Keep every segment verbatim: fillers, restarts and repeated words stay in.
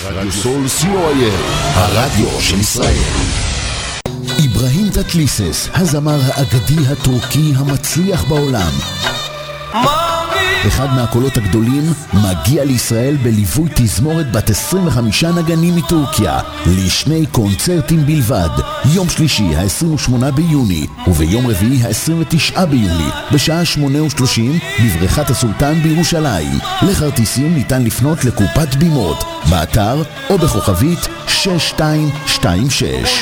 רדיו סול סי או איי אל, הרדיו של ישראל. איברהים טטליסס, הזמר האגדי הטורקי המצליח בעולם. אחד מהקולות הגדולים מגיע לישראל בליווי תזמורת בת עשרים וחמישה נגנים מטורקיה לשני קונצרטים בלבד, יום שלישי ה-עשרים ושמונה ביוני וביום רביעי ה-עשרים ותשעה ביוני בשעה שמונה ושלושים בבריכת הסולטן בירושלים. לכרטיסים ניתן לפנות לקופת בימות באתר או בכוכבית שש שתיים שתיים שש.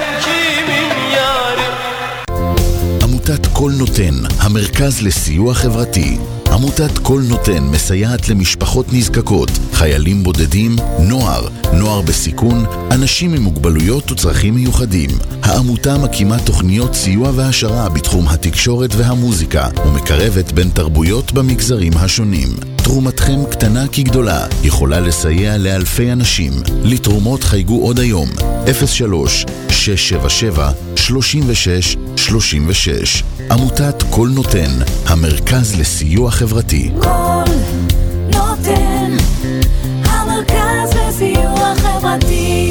עמותת כל נותן, המרכז לסיוע חברתי. עמותת כל נותן מסייעת למשפחות נזקקות, חיילים בודדים, נוער, נוער בסיכון, אנשים עם מוגבלויות וצרכים מיוחדים. העמותה מקימה תוכניות סיוע והשרה בתחום התקשורת והמוזיקה ומקרבת בין תרבויות במגזרים השונים. תרומתכם קטנה כגדולה, יכולה לסייע לאלפי אנשים. לתרומות חייגו עוד היום אפס שלוש שש שבע שבע שלושים ושש שלושים ושש. עמותת כל נותן, המרכז לסיוע חברתי. כל נותן, המרכז לסיוע חברתי.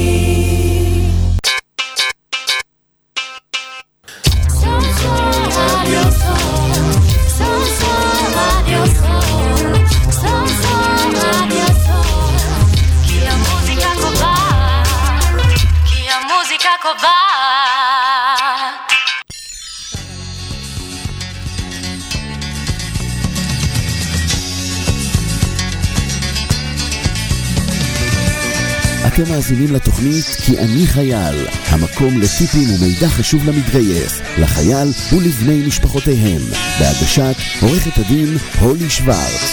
אתם מאזינים לתוכנית כי אני חייל, המקום לטיפים ומידע חשוב למתגייס, לחייל ולבני משפחותיהם, בהגשת עורכת הדין הולי שוורץ.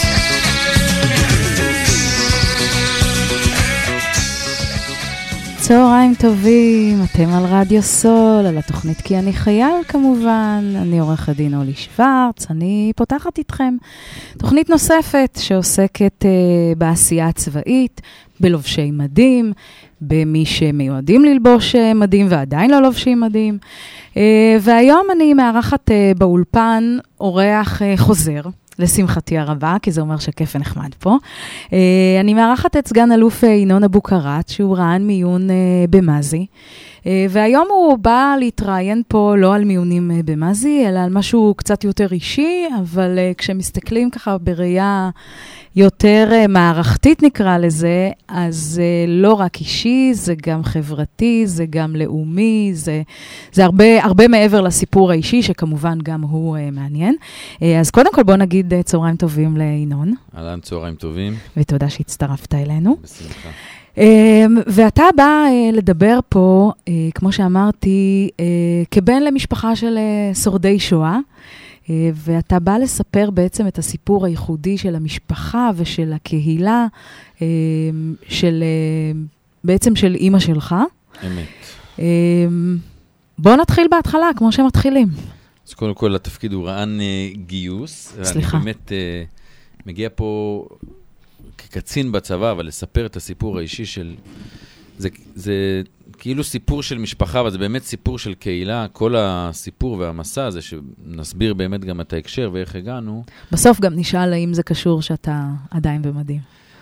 צהריים טובים, אתם על רדיו סול, על התוכנית כי אני חייל כמובן, אני עורך הדין הולי שוורץ, אני פותחת איתכם תוכנית נוספת שעוסקת uh, בעשייה הצבאית, בלובשי מדים, במי שמיועדים ללבוש מדים ועדיין לא לובשים מדים. והיום אני מארחת באולפן אורח חוזר, לשמחתי הרבה, כי זה אומר שכיף ונחמד פה. אני מארחת את סגן אלוף ינון אבו קרת, שהוא רע"ן מיון במזי. והיום הוא בא להתראיין פה לא על מיונים במזי, אלא על משהו קצת יותר אישי, אבל כשמסתכלים ככה בראייה יותר uh, מערכתית נקרא לזה, אז uh, לא רק אישי, זה גם חברתי, זה גם לאומי, זה, זה הרבה, הרבה מעבר לסיפור האישי, שכמובן גם הוא uh, מעניין. Uh, אז קודם כל בוא נגיד uh, צהריים טובים לינון. אהלן, צהריים טובים. ותודה שהצטרפת אלינו. בשמחה. Uh, ואתה בא uh, לדבר פה, uh, כמו שאמרתי, uh, כבן למשפחה של uh, שורדי שואה, ואתה בא לספר בעצם את הסיפור הייחודי של המשפחה ושל הקהילה, של, בעצם של אמא שלך. אמת. בוא נתחיל בהתחלה, כמו שמתחילים. אז קודם כל, התפקיד הוא רע"ן גיוס. סליחה. אני באמת מגיע פה כקצין בצבא, אבל לספר את הסיפור האישי של... זה... זה כאילו סיפור של משפחה, אבל זה באמת סיפור של קהילה, כל הסיפור והמסע הזה, שנסביר באמת גם את ההקשר ואיך הגענו. בסוף גם נשאל האם זה קשור שאתה עדיין במדים.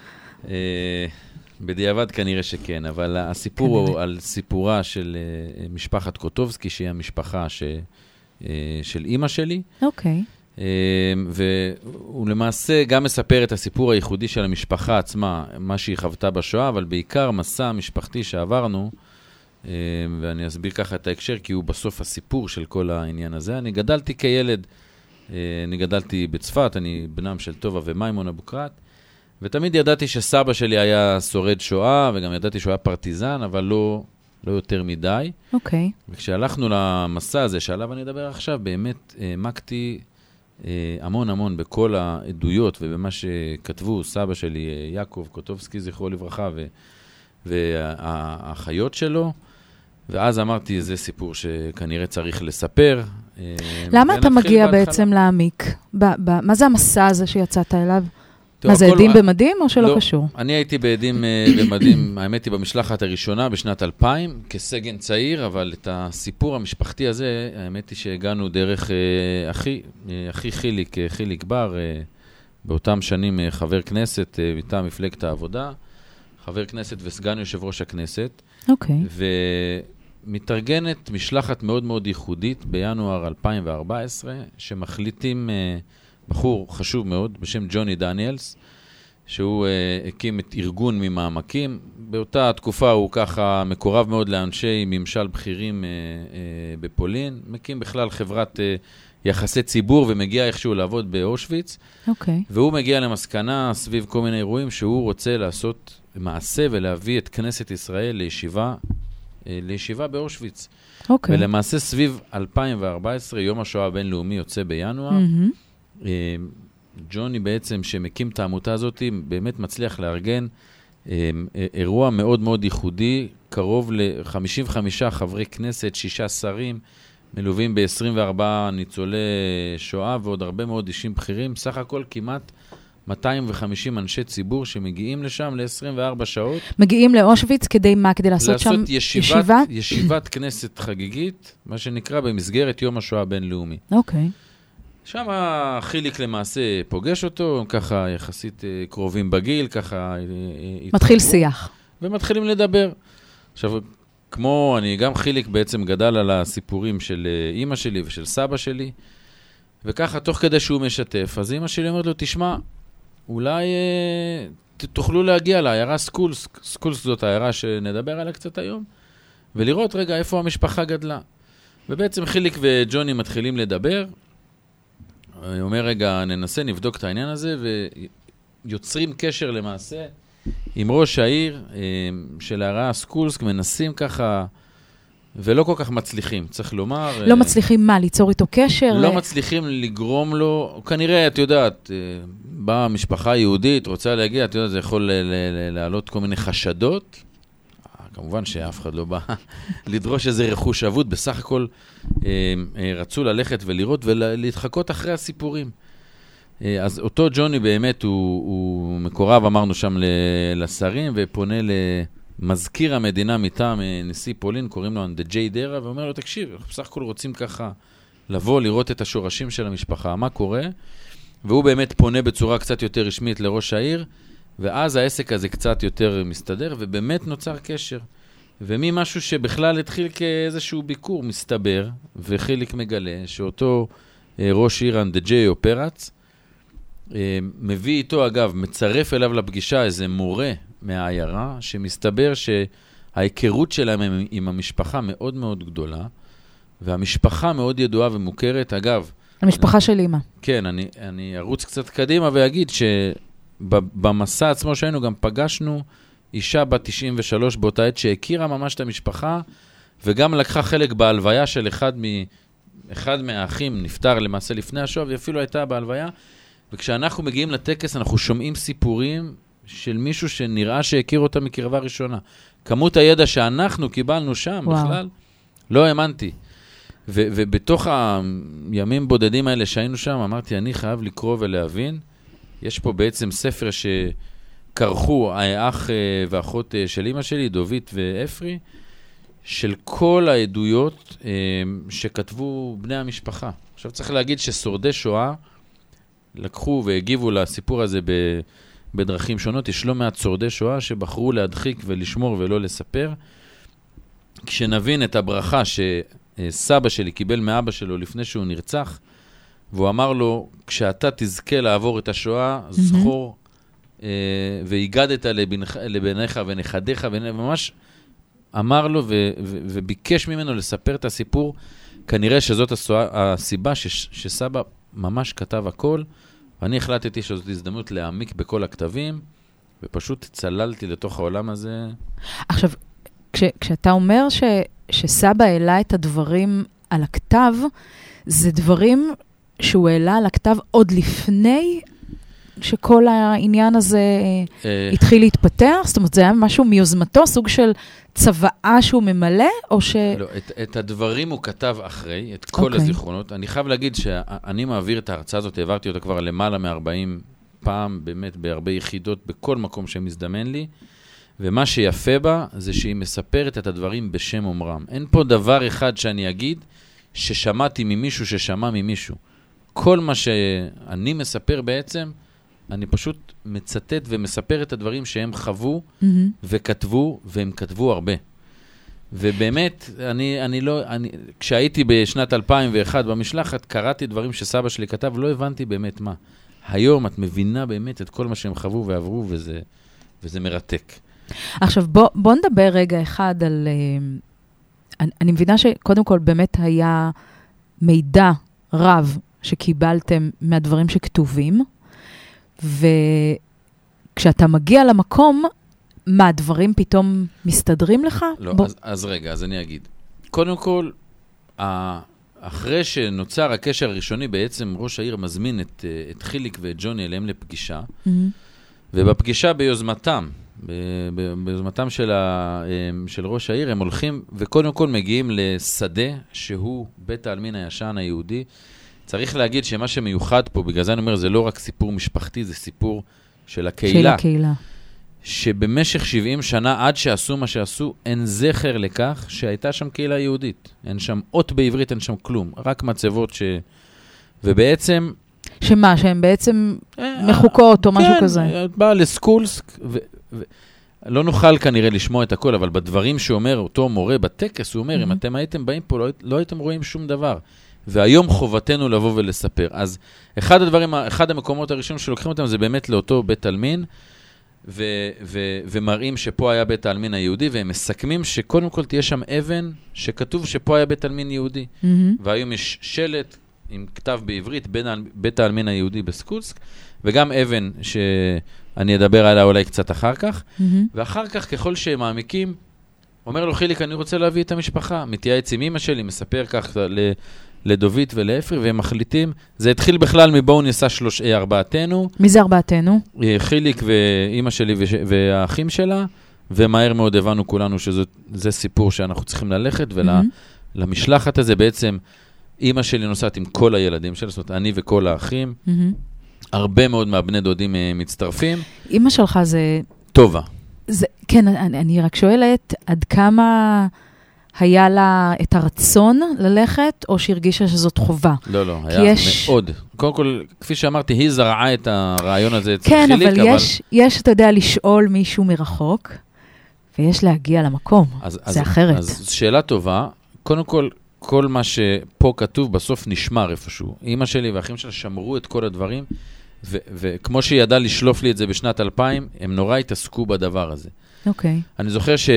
בדיעבד כנראה שכן, אבל הסיפור הוא על סיפורה של משפחת קוטובסקי, שהיא המשפחה של אמא שלי. אוקיי. והוא למעשה גם מספר את הסיפור הייחודי של המשפחה עצמה, מה שהיא חוותה בשואה, אבל בעיקר מסע המשפחתי שעברנו, ואני אסביר ככה את ההקשר, כי הוא בסוף הסיפור של כל העניין הזה. אני גדלתי כילד, אני גדלתי בצפת, אני בנם של טובה ומיימון אבו קרת, ותמיד ידעתי שסבא שלי היה שורד שואה, וגם ידעתי שהוא היה פרטיזן, אבל לא, לא יותר מדי. אוקיי. Okay. וכשהלכנו למסע הזה, שעליו אני אדבר עכשיו, באמת העמקתי המון המון בכל העדויות, ובמה שכתבו סבא שלי, יעקב קוטובסקי, זכרו לברכה, ו... והאחיות שלו, ואז אמרתי, זה סיפור שכנראה צריך לספר. למה אתה מגיע בעצם להעמיק? מה זה המסע הזה שיצאת אליו? מה זה, עדים במדים או שלא קשור? אני הייתי בעדים במדים, האמת היא במשלחת הראשונה בשנת אלפיים, כסגן צעיר, אבל את הסיפור המשפחתי הזה, האמת היא שהגענו דרך אחי חיליק, חיליק בר, באותם שנים חבר כנסת, מטעם מפלגת העבודה, חבר כנסת וסגן יושב ראש הכנסת. אוקיי. ומתארגנת משלחת מאוד מאוד ייחודית בינואר אלפיים וארבע עשרה, שמחליטים בחור חשוב מאוד בשם ג'וני דניאלס, שהוא uh, הקים את ארגון ממעמקים. באותה תקופה הוא ככה מקורב מאוד לאנשי ממשל בכירים uh, uh, בפולין, מקים בכלל חברת uh, יחסי ציבור ומגיע איכשהו לעבוד באושוויץ. אוקיי. Okay. והוא מגיע למסקנה סביב כל מיני אירועים שהוא רוצה לעשות מעשה ולהביא את כנסת ישראל לישיבה, uh, לישיבה באושוויץ. אוקיי. Okay. ולמעשה סביב אלפיים וארבע עשרה, יום השואה הבינלאומי יוצא בינואר. Mm-hmm. Uh, ג'וני בעצם, שמקים את העמותה הזאת, באמת מצליח לארגן אה, אירוע מאוד מאוד ייחודי, קרוב ל-חמישים וחמישה חברי כנסת, שישה שרים, מלווים ב-עשרים וארבעה ניצולי שואה, ועוד הרבה מאוד אישים בכירים, סך הכל כמעט מאתיים וחמישים אנשי ציבור שמגיעים לשם ל-עשרים וארבע שעות. מגיעים לאושוויץ כדי מה? כדי לעשות, לעשות שם ישיבת, ישיבה? ישיבת כנסת חגיגית, מה שנקרא במסגרת יום השואה הבינלאומי. אוקיי. שם חיליק למעשה פוגש אותו, ככה יחסית קרובים בגיל, ככה... מתחיל שיח. ומתחילים לדבר. עכשיו, כמו אני, גם חיליק בעצם גדל על הסיפורים של אמא שלי ושל סבא שלי, וככה תוך כדי שהוא משתף, אז אמא שלי אומרת לו, תשמע, אולי אה, תוכלו להגיע לעיירה סקולס, סקולס זאת העיירה שנדבר עליה קצת היום, ולראות רגע איפה המשפחה גדלה. ובעצם חיליק וג'וני מתחילים לדבר, אני אומר רגע, ננסה, נבדוק את העניין הזה, ויוצרים קשר למעשה עם ראש העיר של העיירה סקולסק, מנסים ככה, ולא כל כך מצליחים, צריך לומר. לא מצליחים מה? ליצור איתו קשר? לא מצליחים לגרום לו, כנראה, את יודעת, באה משפחה יהודית, רוצה להגיע, את יודעת, זה יכול לעלות כל מיני חשדות, כמובן שאף אחד לא בא לדרוש איזה רכוש אבוד, בסך הכל רצו ללכת ולראות ולהתחקות אחרי הסיפורים. אז אותו ג'וני באמת הוא, הוא מקורב, אמרנו שם לשרים, ופונה למזכיר המדינה מטעם נשיא פולין, קוראים לו אנדג'יי דרה, ואומר לו, תקשיב, אנחנו בסך הכל רוצים ככה לבוא, לראות את השורשים של המשפחה, מה קורה? והוא באמת פונה בצורה קצת יותר רשמית לראש העיר, ואז העסק הזה קצת יותר מסתדר, ובאמת נוצר קשר. וממשהו שבכלל התחיל כאיזשהו ביקור מסתבר, וחיליק מגלה, שאותו אה, ראש עיר אנדג'יי או פרץ, אה, מביא איתו, אגב, מצרף אליו לפגישה איזה מורה מהעיירה, שמסתבר שההיכרות שלהם עם, עם המשפחה מאוד מאוד גדולה, והמשפחה מאוד ידועה ומוכרת. אגב, המשפחה אני, של אמא. כן, אני, אני ארוץ קצת קדימה ואגיד ש... במסע עצמו שהיינו גם פגשנו אישה בת תשעים ושלוש באותה עת שהכירה ממש את המשפחה, וגם לקחה חלק בהלוויה של אחד, מ... אחד מהאחים נפטר למעשה לפני השואה, ואפילו הייתה בהלוויה, וכשאנחנו מגיעים לטקס אנחנו שומעים סיפורים של מישהו שנראה שהכיר אותה מקרבה ראשונה. כמות הידע שאנחנו קיבלנו שם וואו. בכלל, לא האמנתי. ו... ובתוך הימים בודדים האלה שהיינו שם, אמרתי, אני חייב לקרוא ולהבין, יש פה בעצם ספר שקרחו האח ואחות של אמא שלי, דובית ואפרי, של כל העדויות שכתבו בני המשפחה. עכשיו צריך להגיד ששורדי שואה לקחו והגיבו לסיפור הזה בדרכים שונות. יש לא מעט שורדי שואה שבחרו להדחיק ולשמור ולא לספר. כשנבין את הברכה שסבא שלי קיבל מאבא שלו לפני שהוא נרצח, והוא אמר לו, כשאתה תזכה לעבור את השואה, זכור, אה, והיגדת לבנך, לבניך ונכדיך, וממש אמר לו ו, ו, וביקש ממנו לספר את הסיפור. כנראה שזאת הסועה, הסיבה ש, שסבא ממש כתב הכל, ואני החלטתי שזאת הזדמנות להעמיק בכל הכתבים, ופשוט צללתי לתוך העולם הזה. עכשיו, כש, כשאתה אומר ש, שסבא העלה את הדברים על הכתב, זה דברים שהוא העלה על הכתב עוד לפני שכל העניין הזה התחיל להתפתח? זאת אומרת, זה היה משהו מיוזמתו, סוג של צבאה שהוא ממלא, או ש... לא, את, את הדברים הוא כתב אחרי, את כל okay. הזיכרונות. אני חייב להגיד שאני מעביר את ההרצאה הזאת, העברתי אותה כבר למעלה מ-ארבעים פעם, באמת בהרבה יחידות, בכל מקום שמזדמן לי, ומה שיפה בה זה שהיא מספרת את הדברים בשם אומרם. אין פה דבר אחד שאני אגיד ששמעתי ממישהו ששמע ממישהו. כל מה שאני מספר בעצם, אני פשוט מצטט ומספר את הדברים שהם חוו Mm-hmm. וכתבו, והם כתבו הרבה. ובאמת, אני, אני לא, אני, כשהייתי בשנת אלפיים ואחת במשלחת, קראתי דברים שסבא שלי כתב, לא הבנתי באמת מה. היום את מבינה באמת את כל מה שהם חוו ועברו, וזה, וזה מרתק. עכשיו, בוא, בוא נדבר רגע אחד על... אני, אני מבינה שקודם כל באמת היה מידע רב שקיבלתם מהדברים שכתובים, וכשאתה מגיע למקום, מה, הדברים פתאום מסתדרים לך? לא, בוא... אז, אז רגע, אז אני אגיד. קודם כל, אחרי שנוצר הקשר הראשוני, בעצם ראש העיר מזמין את, את חיליק ואת ג'וני אליהם לפגישה, mm-hmm. ובפגישה ביוזמתם, ב, ב, ביוזמתם של, ה, של ראש העיר, הם הולכים וקודם כל מגיעים לשדה שהוא בית העלמין הישן היהודי. צריך להגיד שמה שמיוחד פה, בגלל זה אני אומר, זה לא רק סיפור משפחתי, זה סיפור של הקהילה. של הקהילה. שבמשך שבעים שנה, עד שעשו מה שעשו, אין זכר לכך שהייתה שם קהילה יהודית. אין שם אות בעברית, אין שם כלום. רק מצבות ש... ובעצם... שמה, שהן בעצם מחוקות או משהו כזה? כן, את באה לסקולסק, ו... ו... לא נוכל כנראה לשמוע את הכל, אבל בדברים שאומר אותו מורה בטקס, הוא אומר, אם אתם הייתם באים פה, לא, לא הייתם רואים שום דבר. והיום חובתנו לבוא ולספר. אז אחד הדברים, אחד המקומות הראשונים שלוקחים אותם, זה באמת לאותו בית עלמין, ו- ו- ומראים שפה היה בית העלמין היהודי, והם מסכמים שקודם כל תהיה שם אבן שכתוב שפה היה בית העלמין יהודי. Mm-hmm. והיום יש שלט עם כתב בעברית בין בית העלמין היהודי בסקולסק, וגם אבן שאני אדבר עליה אולי קצת אחר כך, mm-hmm. ואחר כך ככל שהם מעמיקים, אומר לו חיליק, אני רוצה להביא את המשפחה, מתייעץ עם אמא שלי, מספר כך ל... לדובית ולאפרי, והם מחליטים, זה התחיל בכלל מבואו ניסה שלוש, ארבעתנו. מי זה ארבעתנו? חיליק ואימא שלי וש, והאחים שלה, ומהר מאוד הבנו כולנו שזה סיפור שאנחנו צריכים ללכת, ולמשלחת הזה בעצם, אימא שלי נוסעת עם כל הילדים שלה, זאת אומרת, אני וכל האחים, mm-hmm. הרבה מאוד מהבני דודים מצטרפים. אימא שלך זה... טובה. זה, כן, אני, אני רק שואלת, עד כמה... היה לה את הרצון ללכת, או שהרגישה שזאת חובה? לא, לא, היה יש... מאוד. קודם כל, כפי שאמרתי, היא זרעה את הרעיון הזה אצל כן, חיליק, אבל... כן, אבל יש, יש, אתה יודע, לשאול מישהו מרחוק, ויש להגיע למקום. אז, זה אז, אחרת. אז שאלה טובה. קודם כל, כל מה שפה כתוב, בסוף נשמר איפשהו. אמא שלי והאחים שלה שמרו את כל הדברים, ו- וכמו שהיא ידעה לשלוף לי את זה בשנת אלפיים, הם נורא התעסקו בדבר הזה. אוקיי. אני זוכר ש...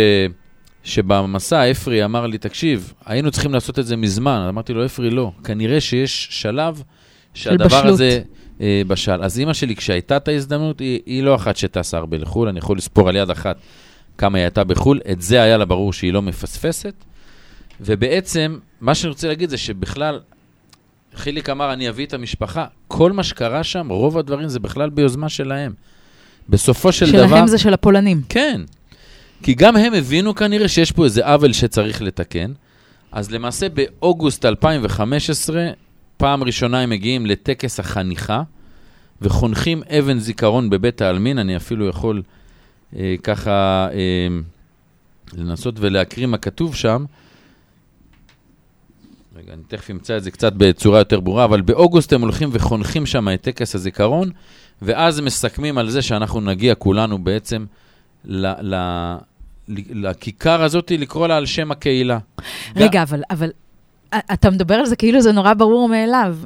שבמסע אפרי אמר לי, תקשיב, היינו צריכים לעשות את זה מזמן. אמרתי לו, אפרי, לא. כנראה שיש שלב שהדבר הזה אה, בשל. אז אמא שלי, כשהייתה את ההזדמנות, היא, היא לא אחת שטסה הרבה לחול. אני יכול לספור על יד אחת כמה היא הייתה בחול. את זה היה לה ברור שהיא לא מפספסת. ובעצם, מה שאני רוצה להגיד זה שבכלל, חיליק אמר, אני אביא את המשפחה. כל מה שקרה שם, רוב הדברים זה בכלל ביוזמה שלהם. בסופו של שלהם דבר... שלהם זה של הפולנים. כן. כי גם הם הבינו כנראה שיש פה איזה עוול שצריך לתקן. אז למעשה באוגוסט אלפיים וחמש עשרה, פעם ראשונה הם מגיעים לטקס החניכה, וחונכים אבן זיכרון בבית העלמין. אני אפילו יכול אה, ככה אה, לנסות ולהקריא מה כתוב שם. רגע, אני תכף אמצא את זה קצת בצורה יותר ברורה, אבל באוגוסט הם הולכים וחונכים שם את טקס הזיכרון, ואז הם מסכמים על זה שאנחנו נגיע כולנו בעצם ל, ל, לכיכר הזאת, לקרוא לה על שם הקהילה. רגע, אבל, אבל אתה מדבר על זה כאילו זה נורא ברור מאליו.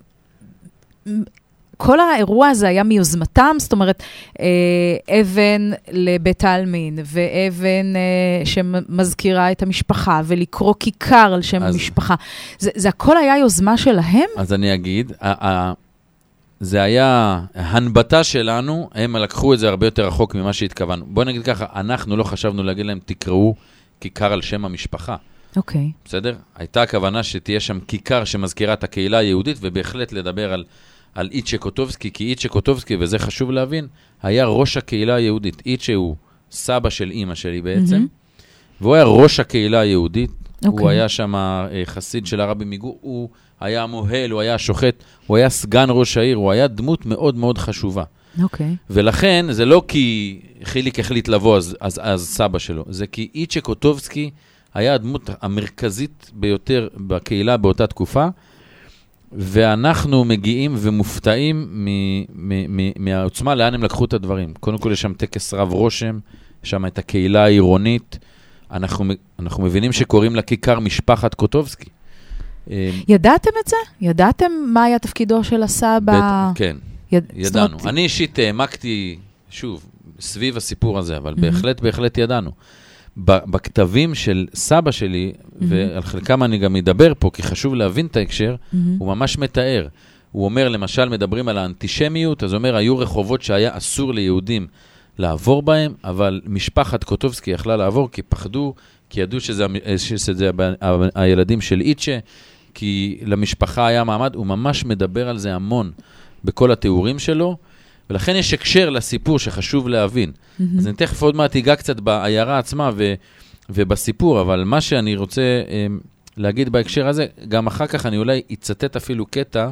כל האירוע הזה היה מיוזמתם, זאת אומרת, אבן לבית העלמין, ואבן שמזכירה את המשפחה, ולקרוא כיכר על שם המשפחה. זה, זה הכל היה יוזמה שלהם? אז אני אגיד, זה היה הנבטה שלנו, הם לקחו את זה הרבה יותר רחוק ממה שהתכוונו. בוא נגיד ככה, אנחנו לא חשבנו להגיד להם, תקראו כיכר על שם המשפחה. אוקיי. בסדר? הייתה הכוונה שתהיה שם כיכר שמזכירה את הקהילה היהודית, ובהחלט לדבר על, על איצ'ה קוטובסקי, כי איצ'ה קוטובסקי, וזה חשוב להבין, היה ראש הקהילה היהודית. איצ'ה הוא סבא של אמא שלי בעצם, mm-hmm. והוא היה ראש הקהילה היהודית, okay. הוא היה שם חסיד של הרבי מגור, הוא היה מוהל, הוא היה שוחט, הוא היה סגן ראש העיר, הוא היה דמות מאוד מאוד חשובה. אוקיי. Okay. ולכן, זה לא כי חיליק החליט לבוא, אז, אז, אז סבא שלו, זה כי איצ'ה קוטובסקי היה הדמות המרכזית ביותר בקהילה באותה תקופה, ואנחנו מגיעים ומופתעים מ- מ- מ- מהעוצמה, לאן הם לקחו את הדברים. קודם כל יש שם טקס רב רושם, יש שם את הקהילה העירונית, אנחנו, אנחנו מבינים שקוראים לכיכר משפחת קוטובסקי. ידעתם את זה? ידעתם מה היה תפקידו של הסבא? כן, יד... ידענו. אני אישית העמקתי, שוב, סביב הסיפור הזה, אבל mm-hmm. בהחלט, בהחלט ידענו. בכתבים של סבא שלי, mm-hmm. ועל חלקם אני גם אדבר פה, כי חשוב להבין את ההקשר, mm-hmm. הוא ממש מתאר. הוא אומר, למשל, מדברים על האנטישמיות, אז הוא אומר, היו רחובות שהיה אסור ליהודים לעבור בהם, אבל משפחת קוטובסקי יכלה לעבור, כי פחדו, כי ידעו שזה, שזה הילדים של איצ'ה, כי למשפחה היה מעמד, הוא ממש מדבר על זה המון בכל התיאורים שלו, ולכן יש הקשר לסיפור שחשוב להבין. Mm-hmm. אז אני תכף עוד מעט אגע קצת בעיירה עצמה ו, ובסיפור, אבל מה שאני רוצה אה, להגיד בהקשר הזה, גם אחר כך אני אולי אצטט אפילו קטע,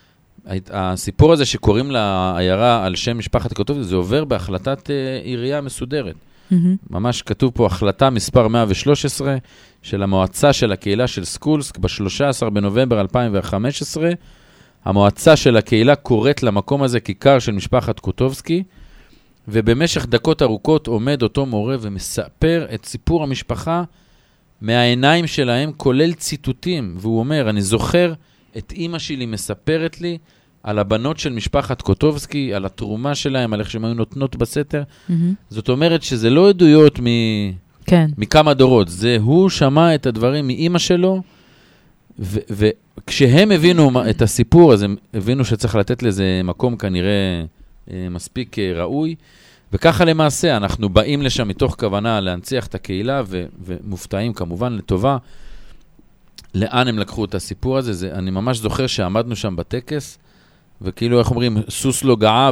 הסיפור הזה שקוראים לעיירה על שם משפחת קוטובסקי, זה עובר בהחלטת אה, עירייה מסודרת. Mm-hmm. ממש כתוב פה החלטה מספר מאה ושלוש עשרה של המועצה של הקהילה של סקולסק ב-שלושה עשר בנובמבר אלפיים וחמש עשרה. המועצה של הקהילה קוראת למקום הזה כיכר של משפחת קוטובסקי, ובמשך דקות ארוכות עומד אותו מורה ומספר את סיפור המשפחה מהעיניים שלהם, כולל ציטוטים, והוא אומר, אני זוכר את אמא שלי מספרת לי על הבנות של משפחת קוטובסקי, על התרומה שלהם, על איך שהם היו נותנות בסתר. Mm-hmm. זאת אומרת שזה לא עדויות מ... כן. מכמה דורות, זה הוא שמע את הדברים מאמא שלו, ו- וכשהם הבינו את הסיפור, אז הם הבינו שצריך לתת לזה מקום כנראה אה, מספיק אה, ראוי, וככה למעשה אנחנו באים לשם מתוך כוונה להנציח את הקהילה, ו- ומופתעים כמובן לטובה, לאן הם לקחו את הסיפור הזה. זה, אני ממש זוכר שעמדנו שם בטקס, וכאילו, איך אומרים, סוס לא גאה,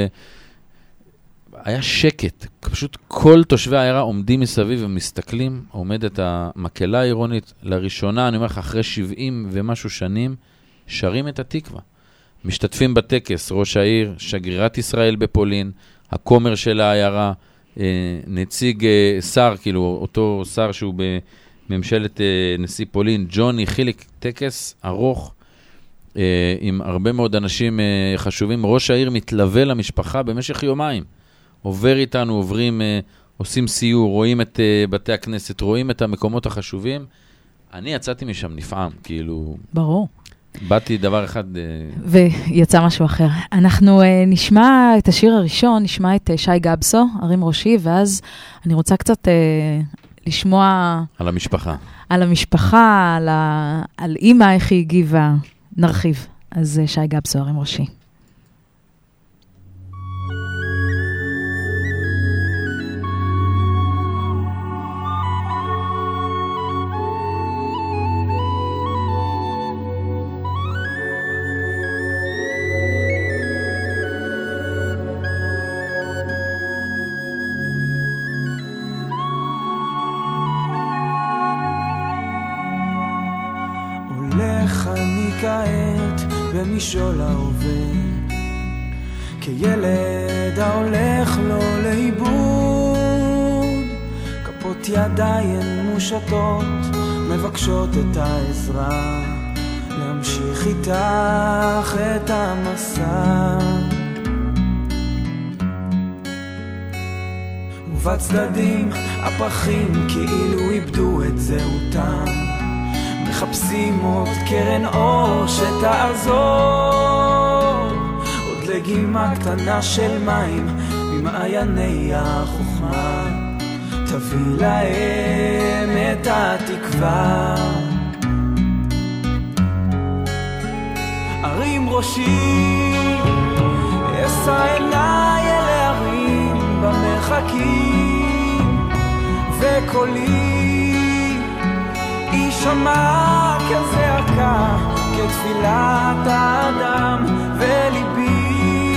והיה שקט. פשוט כל תושבי העיירה עומדים מסביב ומסתכלים, עומדת המקהלה העירונית, לראשונה, אני אומר לך, אחרי שבעים ומשהו שנים, שרים את התקווה. משתתפים בטקס, ראש העיר, שגרירת ישראל בפולין, הכומר של העיירה, נציג שר, כאילו, אותו שר שהוא בממשלת נשיא פולין, ג'וני, חיליק, טקס ארוך, עם הרבה מאוד אנשים חשובים. ראש העיר מתלווה למשפחה במשך יומיים. עובר איתנו, עוברים, עושים סיור, רואים את בתי הכנסת, רואים את המקומות החשובים. אני יצאתי משם נפעם, כאילו... ברור. באתי דבר אחד... ויצא משהו אחר. אנחנו נשמע את השיר הראשון, נשמע את שי גבסו, ערים ראשי, ואז אני רוצה קצת לשמוע... על המשפחה. על המשפחה, על, ה... על אמא, איך היא הגיבה. נרחיב. אז שי גבסו, ערים ראשי. במשול ההווה, כילד ההולך לו לאיבוד, כפות ידיים מושטות מבקשות את העזרה, להמשיך איתך את המסע. ובצדדים הפרחים כאילו איבדו את זהותם, מחפשים עוד קרן אור שתעזור, עוד לגימה קטנה של מים ממעייני החוכמה, תביא להם את התקווה. ערים ראשי, אשא עיניי אל הערים במרחקים, וקולי יישמע כזעקה, כתפילת האדם, וליבי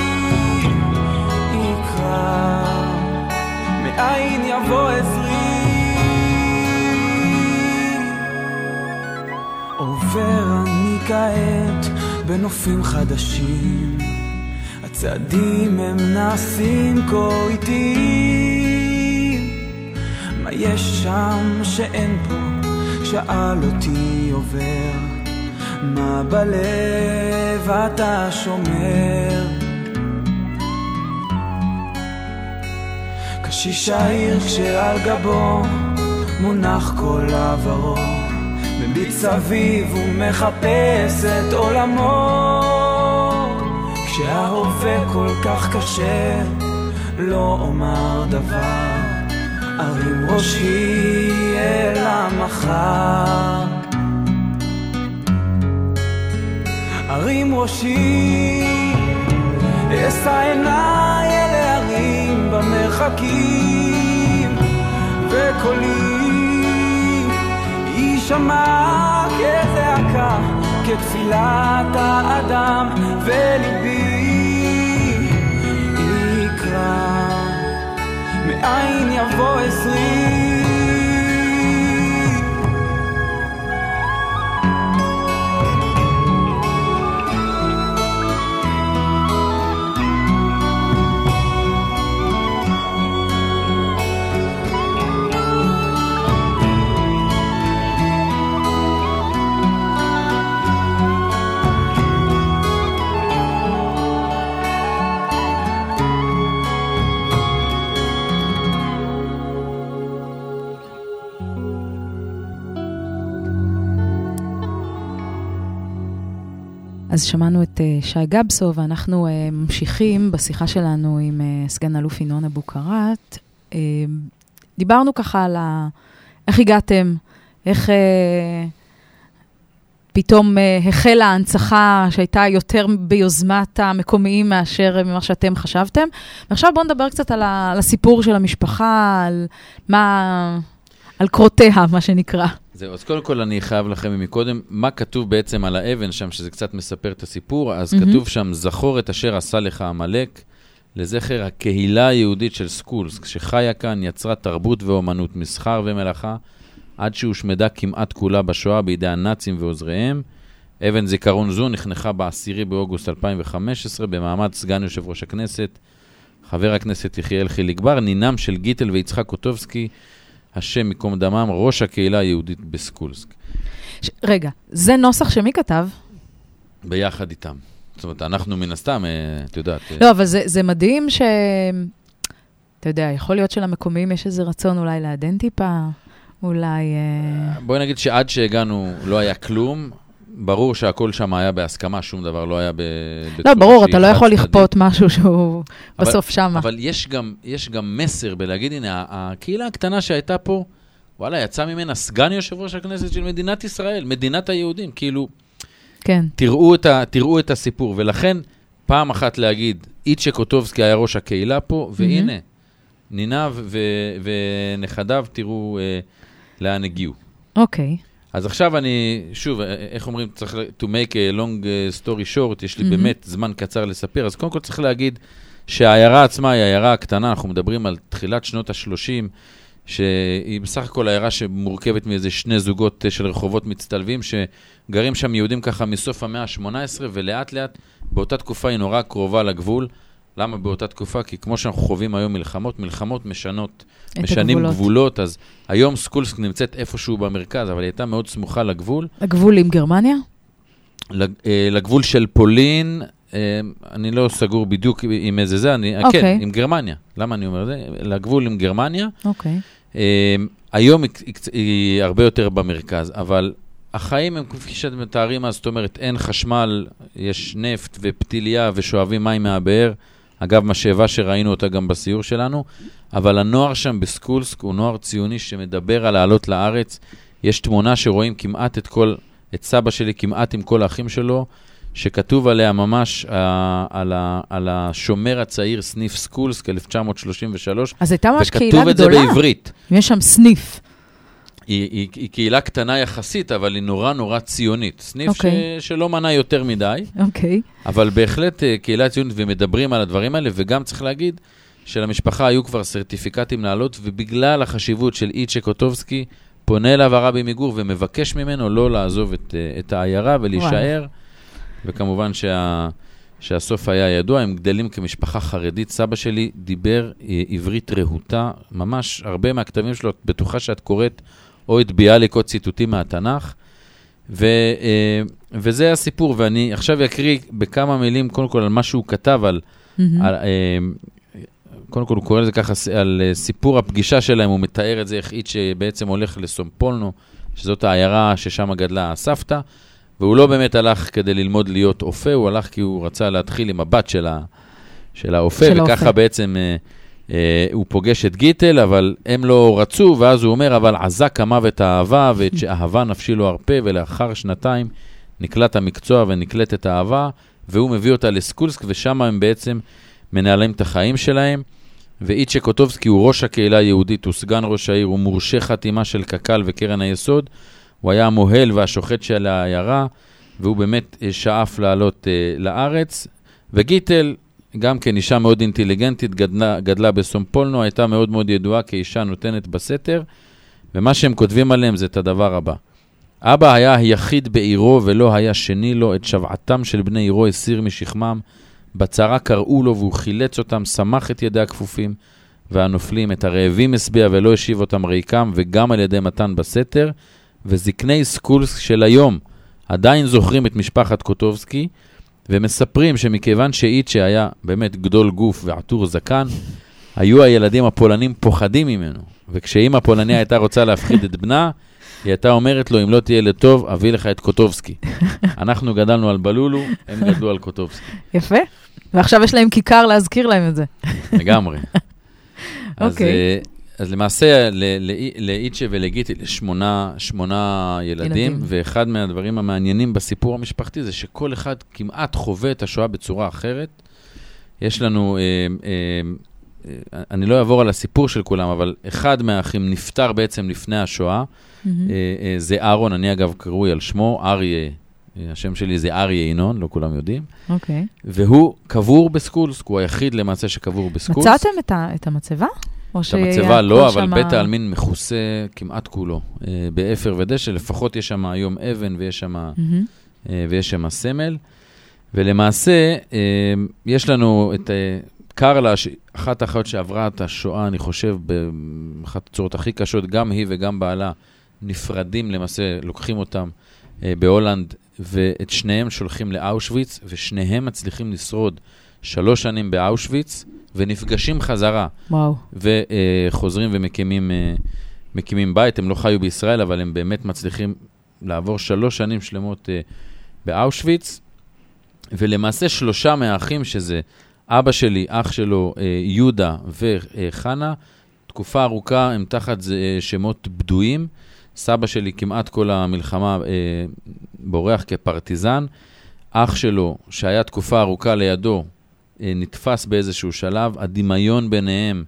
יקרא, מאין יבוא עזרי. עובר אני כעת בנופים חדשים, הצעדים הם נעשים כה איטיים, מה יש שם שאין פה? שאל אותי עובר, מה בלב אתה שומר? קשיש העיר כשעל גבו מונח כל עברו, מביט סביב ומחפש את עולמו, כשההווה כל כך קשה לא אומר דבר, ארים ראשי אל המחר, ארים ראשי אשא עיניי אל הערים במרחקים, וקולי יישמע כזעקה, כתפילת האדם, וליבי יקרא מאין יבוא עזרי. אז שמענו את uh, שי גבסו, ואנחנו uh, ממשיכים בשיחה שלנו עם uh, סגן אלוף ינון אבוקרט. Uh, דיברנו ככה על ה... איך הגעתם, איך uh, פתאום uh, החלה ההנצחה שהייתה יותר ביוזמת המקומיים מאשר ממה שאתם חשבתם. ועכשיו בואו נדבר קצת על, ה... על הסיפור של המשפחה, על מה... על קרותיה, מה שנקרא. זהו, אז קודם כל אני חייב לכם מקודם, מה כתוב בעצם על האבן שם, שזה קצת מספר את הסיפור, אז mm-hmm. כתוב שם, זכור את אשר עשה לך המלאק, לזכר הקהילה היהודית של סקולסק, שחיה כאן, יצרה תרבות ואומנות, מסחר ומלאכה, עד שהושמדה כמעט כולה בשואה בידי הנאצים ועוזריהם. אבן זיכרון זו נחנכה בעשירי באוגוסט אלפיים וחמש עשרה, במעמד סגן יושב ראש הכנסת, חבר הכנסת יחיאל חיליק בר, נינם של גיטל ויצחק קוטובסקי, השם מקום דמם, ראש הקהילה היהודית בסקולסק. ש... רגע, זה נוסח שמי כתב? ביחד איתם. זאת אומרת, אנחנו מן הסתם, את יודעת... לא, אבל זה, זה מדהים ש... אתה יודע, יכול להיות שלמקומיים יש איזה רצון אולי לעדן טיפה, אולי... בואי נגיד שעד שהגענו לא היה כלום, ברור שהכל שם היה בהסכמה, שום דבר לא היה ב... לא, ברור, אתה לא יכול לכפות משהו שהוא אבל, בסוף שם. אבל יש גם, יש גם מסר בלהגיד, הנה, הקהילה הקטנה שהייתה פה, וואלה, יצא ממנה סגן יושב ראש הכנסת של מדינת ישראל, מדינת היהודים, כאילו, כן. תראו את, ה, תראו את הסיפור, ולכן פעם אחת להגיד, איצ'ה קוטובסקי היה ראש הקהילה פה, והנה, mm-hmm. ניניו ו- ונכדיו, תראו אה, לאן הגיעו. אוקיי. Okay. אז עכשיו אני, שוב, איך אומרים, צריך to make a long story short, יש לי mm-hmm. באמת זמן קצר לספר, אז קודם כל צריך להגיד שהעיירה עצמה היא העיירה הקטנה, אנחנו מדברים על תחילת שנות ה-שלושים, שהיא בסך הכל העיירה שמורכבת מאיזה שני זוגות של רחובות מצטלבים, שגרים שם יהודים ככה מסוף המאה ה-שמונה עשרה, ולאט לאט באותה תקופה היא נורא קרובה לגבול. למה באותה תקופה? כי כמו שאנחנו חווים היום מלחמות, מלחמות משנות, משנים גבולות. גבולות, אז היום סקולסק נמצאת איפשהו במרכז, אבל היא הייתה מאוד סמוכה לגבול. הגבול עם גרמניה? לג, לגבול של פולין, אני לא סגור בדיוק עם איזה זה, אני, okay. כן, עם גרמניה. למה אני אומר זה? לגבול עם גרמניה. אוקיי. Okay. היום היא, היא הרבה יותר במרכז, אבל החיים הם כפי שאתם מתארים, אז זאת אומרת, אין חשמל, יש נפט ופתיליה ושואבים מים מהבאר, אגב, משאבה שראינו אותה גם בסיור שלנו, אבל הנוער שם בסקולסק הוא נוער ציוני שמדבר על לעלות לארץ. יש תמונה שרואים כמעט את כל, את סבא שלי כמעט עם כל האחים שלו, שכתוב עליה ממש uh, על, ה, על השומר הצעיר סניף סקולסק, אלף תשע מאות שלושים ושלוש. אז הייתה ממש קהילה גדולה. וכתוב את זה בעברית. יש שם סניף. היא, היא, היא קהילה קטנה יחסית, אבל היא נורא נורא ציונית. סניף okay. ש, שלא מנה יותר מדי. אוקיי. Okay. אבל בהחלט קהילה ציונית, ומדברים על הדברים האלה, וגם צריך להגיד שלמשפחה היו כבר סרטיפיקטים לעלות, ובגלל החשיבות של איצ'ה קוטובסקי, פונה אליו הרבי מגור ומבקש ממנו לא לעזוב את, את העיירה ולהישאר. וכמובן שה, שהסוף היה ידוע, הם גדלים כמשפחה חרדית. סבא שלי דיבר עברית רהוטה, ממש הרבה מהכתבים שלו, את בטוחה שאת קוראת או את ביאליק או ציטוטים מהתנ"ך, ו, וזה הסיפור, ואני עכשיו אקריא בכמה מילים, קודם כל על מה שהוא כתב, על, mm-hmm. על, קודם כל הוא קורא לזה ככה, על סיפור הפגישה שלהם, הוא מתאר את זה, איך איץ' שבעצם הולך לסומפולנו, שזאת העיירה ששם גדלה הסבתא, והוא לא באמת הלך כדי ללמוד להיות אופה, הוא הלך כי הוא רצה להתחיל עם הבת של, ה, של האופה, של וככה האופה. בעצם אה, אה, הוא פוגש את גיטל, אבל הם לא רצו, ואז הוא אומר, אבל עזק המוות האהבה, ואת שאהבה נפשי לא הרפה, ולאחר שנתיים נקלט המקצוע ונקלט את האהבה, והוא מביא אותה לסקולסק, ושם הם בעצם מנהלים את החיים שלהם, ואיצ'ה קוטובסקי הוא ראש הקהילה היהודית, הוא סגן ראש העיר, הוא מורשה חתימה של קק"ל וקרן היסוד, הוא היה המוהל והשוחט של העיירה, והוא באמת שאף לעלות uh, לארץ. וגיטל, גם כן אישה מאוד אינטליגנטית, גדלה, גדלה בסומפולנו, הייתה מאוד מאוד ידועה כאישה נותנת בסתר, ומה שהם כותבים עליהם זה את הדבר הבא. אבא היה היחיד בעירו ולא היה שני לו, את שבעתם של בני עירו הסיר משכמם, בצרה קראו לו והוא חילץ אותם, שמח את ידי הכפופים והנופלים, את הרעבים הסביע ולא השיב אותם ריקם, וגם על ידי מתן בסתר, וזקני סקולסק של היום עדיין זוכרים את משפחת קוטובסקי, ומספרים שמכיוון שאיצ'ה היה באמת גדול גוף ועטור זקן, היו הילדים הפולנים פוחדים ממנו, וכשאמא פולניה הייתה רוצה להפחיד את בנה, היא הייתה אומרת לו, אם לא תהיה לטוב, אביא לך את קוטובסקי. אנחנו גדלנו על בלולו, הם גדלו על קוטובסקי. יפה. ועכשיו יש להם כיכר להזכיר להם את זה. לגמרי. אוקיי. אז למעשה, לאיצ'ה ולגיטי, לשמונה שמונה ילדים, ואחד מהדברים המעניינים בסיפור המשפחתי, זה שכל אחד כמעט חווה את השואה בצורה אחרת. יש לנו, אני לא אעבור על הסיפור של כולם, אבל אחד מהאחים נפטר בעצם לפני השואה, זה אהרון, אני אגב קרוי על שמו, אריה, השם שלי זה אריה ינון, לא כולם יודעים. אוקיי. והוא קבור בסקולסק, הוא היחיד למעשה שקבור בסקולסק. מצאתם את המצבה? את המצבה לא, אבל בית העלמין מכוסה כמעט כולו, באפר ודשא, לפחות יש שם היום אבן ויש שם, ויש שם סמל, ולמעשה יש לנו את קרלה, אחת האחיות שעברה את השואה, אני חושב, באחת הצורות הכי קשות, גם היא וגם בעלה נפרדים, למעשה לוקחים אותם בהולנד, ואת שניהם שולחים לאושוויץ, ושניהם מצליחים לשרוד שלוש שנים באושוויץ, ונפגשים חזרה. וואו. וחוזרים ומקימים מקימים בית. הם לא חיו בישראל, אבל הם באמת מצליחים לעבור שלוש שנים שלמות באושוויץ. ולמעשה שלושה מהאחים, שזה אבא שלי, אח שלו, יהודה וחנה, תקופה ארוכה הם תחת שמות בדויים. סבא שלי כמעט כל המלחמה בורח כפרטיזן. אח שלו, שהיה תקופה ארוכה לידו, נתפס באיזשהו שלב, הדמיון ביניהם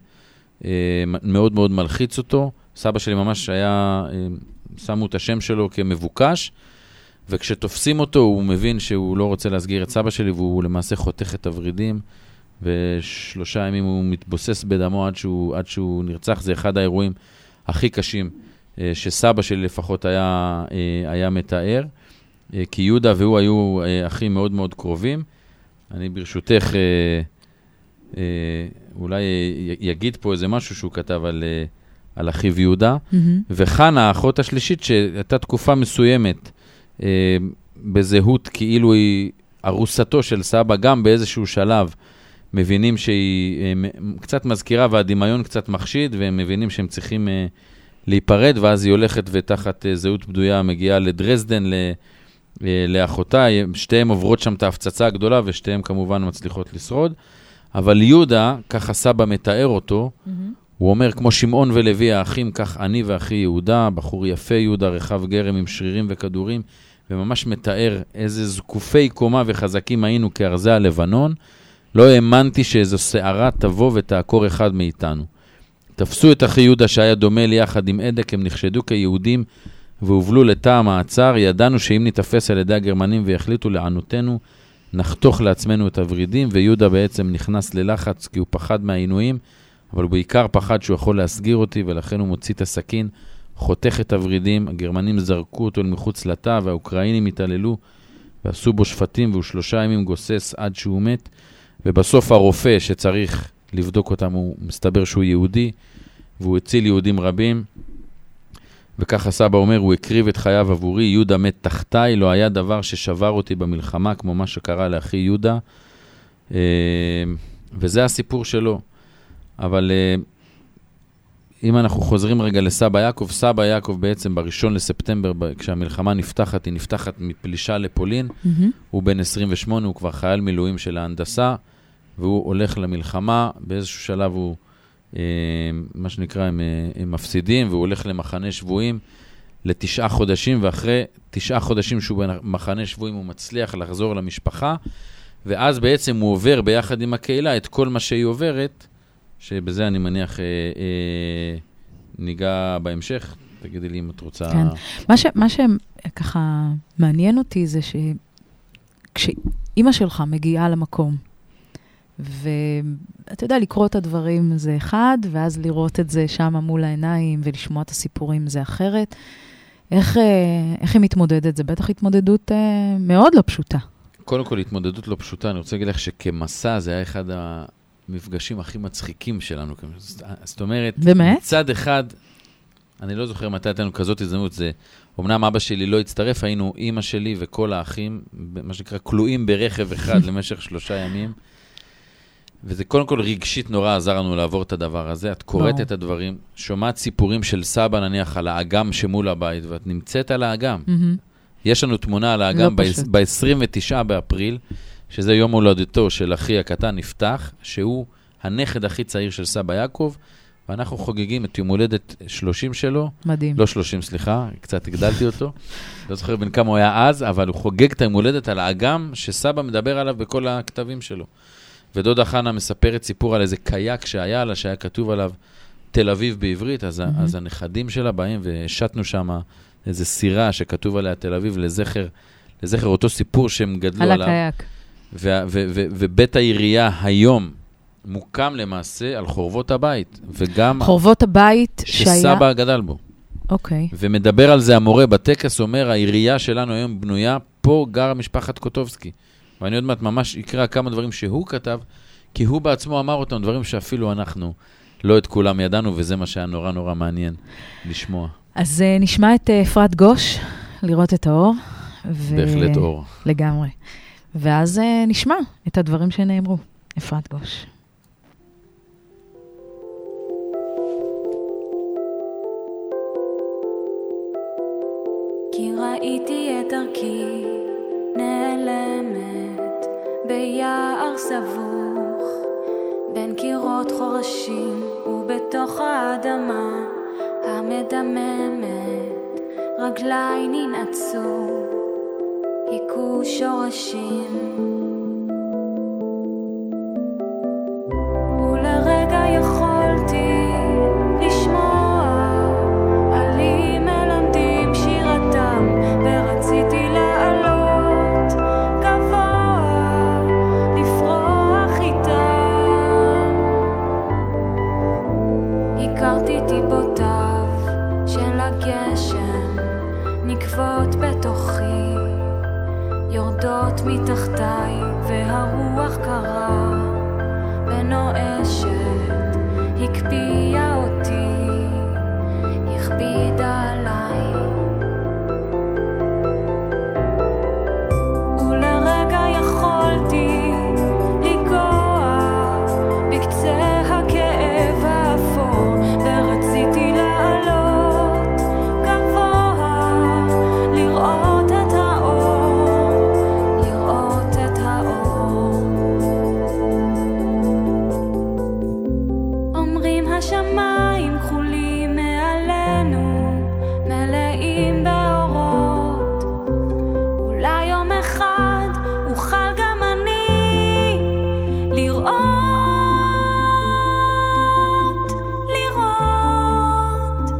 מאוד מאוד מלחיץ אותו. סבא שלי ממש היה, שמו את השם שלו כמבוקש, וכשתופסים אותו הוא מבין שהוא לא רוצה להסגיר את סבא שלי, והוא למעשה חותך את הורידים, ושלושה ימים הוא מתבוסס בדמו עד שהוא, עד שהוא נרצח. זה אחד האירועים הכי קשים שסבא שלי לפחות היה, היה מתאר, כי יהודה והוא היו אחים מאוד מאוד קרובים. אני ברשותך אה, אה, אולי יגיד פה איזה משהו שהוא כתב על, אה, על אחיו יהודה, mm-hmm. וחנה, האחות השלישית, שהייתה תקופה מסוימת אה, בזהות כאילו היא ארוסתו של סבא, גם באיזשהו שלב מבינים שהיא אה, קצת מזכירה והדמיון קצת מחשיד, והם מבינים שהם צריכים אה, להיפרד, ואז היא הולכת ותחת אה, זהות בדויה מגיעה לדרזדן, ל... לאחותה, שתיהם עוברות שם את ההפצצה הגדולה, ושתיהם כמובן מצליחות לשרוד, אבל יהודה, ככה סבא מתאר אותו, mm-hmm. הוא אומר, כמו שמעון ולוי האחים, כך אני ואחי יהודה, בחור יפה יהודה, רחב גרם עם שרירים וכדורים, וממש מתאר איזה זקופי קומה וחזקים היינו כארזי הלבנון, לא האמנתי שאיזו שערה תבוא ותעקור אחד מאיתנו. תפסו את אחי יהודה שהיה דומה לי יחד עם עדק, הם נחשדו כיהודים, והובלו לתא המעצר. ידענו שאם נתפס על ידי הגרמנים ויחליטו לענותנו, נחתוך לעצמנו את הורידים, ויהודה בעצם נכנס ללחץ כי הוא פחד מהעינויים, אבל הוא בעיקר פחד שהוא יכול להסגיר אותי, ולכן הוא מוציא את הסכין, חותך את הורידים, הגרמנים זרקו אותו מחוץ לתא, והאוקראינים התעללו, ועשו בו שפטים, והוא שלושה ימים גוסס עד שהוא מת, ובסוף הרופא שצריך לבדוק אותם, הוא מסתבר שהוא יהודי, והוא הציל יהודים רבים, וככה סבא אומר, הוא הקריב את חייו עבורי, יהודה מת תחתיי, לא היה דבר ששבר אותי במלחמה, כמו מה שקרה לאחי יהודה, וזה הסיפור שלו. אבל אם אנחנו חוזרים רגע לסבא יעקב, סבא יעקב בעצם בראשון לספטמבר, כשהמלחמה נפתחת, היא נפתחת מפלישה לפולין, mm-hmm. הוא בן עשרים ושמונה, הוא כבר חייל מילואים של ההנדסה, והוא הולך למלחמה, באיזשהו שלב הוא, אה, מה שנקרא, הם, הם מפסידים, והוא הולך למחנה שבויים לתשעה חודשים, ואחרי תשעה חודשים שהוא במחנה שבויים, הוא מצליח לחזור למשפחה, ואז בעצם הוא עובר ביחד עם הקהילה את כל מה שהיא עוברת, שבזה אני מניח אה, אה, ניגע בהמשך. תגידי לי אם את רוצה... כן. מה, ש, מה שככה מעניין אותי זה שכשאימא שלך מגיעה למקום, ואתה יודע, לקרוא את הדברים זה אחד, ואז לראות את זה שם מול העיניים ולשמוע את הסיפורים זה אחרת. איך, איך היא מתמודדת? זה בטח התמודדות אה, מאוד לא פשוטה. קודם כל, התמודדות לא פשוטה. אני רוצה להגיד לך שכמסע זה היה אחד המפגשים הכי מצחיקים שלנו. זאת אומרת, באמת? מצד אחד, אני לא זוכר מתי הייתה לנו כזאת הזדמנות, זה, אמנם אבא שלי לא הצטרף, היינו אמא שלי וכל האחים, מה שנקרא, כלואים ברכב אחד למשך שלושה ימים, וזה קודם כל רגשית נורא עזר לנו לעבור את הדבר הזה. את קוראת את הדברים, שומעת סיפורים של סבא נניח על האגם שמול הבית, ואת נמצאת על האגם. יש לנו תמונה על האגם ב-עשרים ותשעה באפריל, שזה יום הולדתו של אחי הקטן נפתח, שהוא הנכד הכי צעיר של סבא יעקב, ואנחנו חוגגים את יום הולדת שלושים שלו. מדהים. לא שלושים, סליחה, קצת הגדלתי אותו. לא זוכר בין כמה הוא היה אז, אבל הוא חוגג את היום הולדת על האגם שסבא מדבר עליו בכל הכתבים שלו. ודודה חנה מספרת סיפור על איזה קייק שהיה לה, שהיה כתוב עליו תל אביב בעברית, אז, mm-hmm. אז הנכדים שלה באים והשתנו שם איזה סירה שכתוב עליה תל אביב לזכר, לזכר אותו סיפור שהם גדלו על עליו. על הקייק. ו- ו- ו- ובית העירייה היום מוקם למעשה על חורבות הבית, וגם... חורבות הבית שהיה... שסבא גדל בו. אוקיי. Okay. ומדבר על זה המורה בטקס, אומר, העירייה שלנו היום בנויה, פה גרה משפחת קוטובסקי. ואני עוד מעט ממש אקרא כמה דברים שהוא כתב, כי הוא בעצמו אמר אותם, דברים שאפילו אנחנו לא את כולם ידענו, וזה מה שהיה נורא נורא מעניין לשמוע. אז uh, נשמע את uh, אפרת גוש, לראות את האור. ו... בהחלט אור. לגמרי. ואז uh, נשמע את הדברים שנאמרו. אפרת גוש. כי ראיתי את דרכי נעלמת ביער סבוך בין קירות חורשים ובתוך האדמה המדממת רגליי ננעצו היכו שורשים ולרגע יכולתי לשמוע עלים מלמדים שירתם ורציתי לעלות גבוה לפרוח איתם הכרתי טיפותיו של הגשם נקבות בתוכי יורדות מתחתיי והרוח קרה ונואשת הקפיאה אותי הכבידה עליי ולרגע יכולתי לגוע בקצה הכאב האפור ורציתי לעלות גבוה לראות את האור לראות את האור אומרים השמיים כחולים מעלינו מלאים באורות אולי יום אחד אוכל גם אני לראות לראות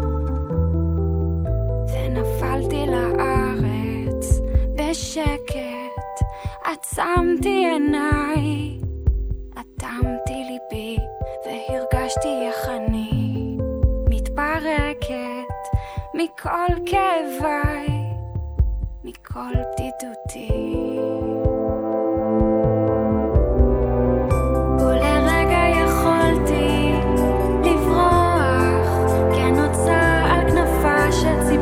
ונפלתי לארץ בשקט עצמתי עיניי אטמתי ליבי והרגשתי איך אני מתפרקת מכל כאביי מכל בדידותי ולרגע יכולתי לברוח כן נוצא על כנפה של ציפור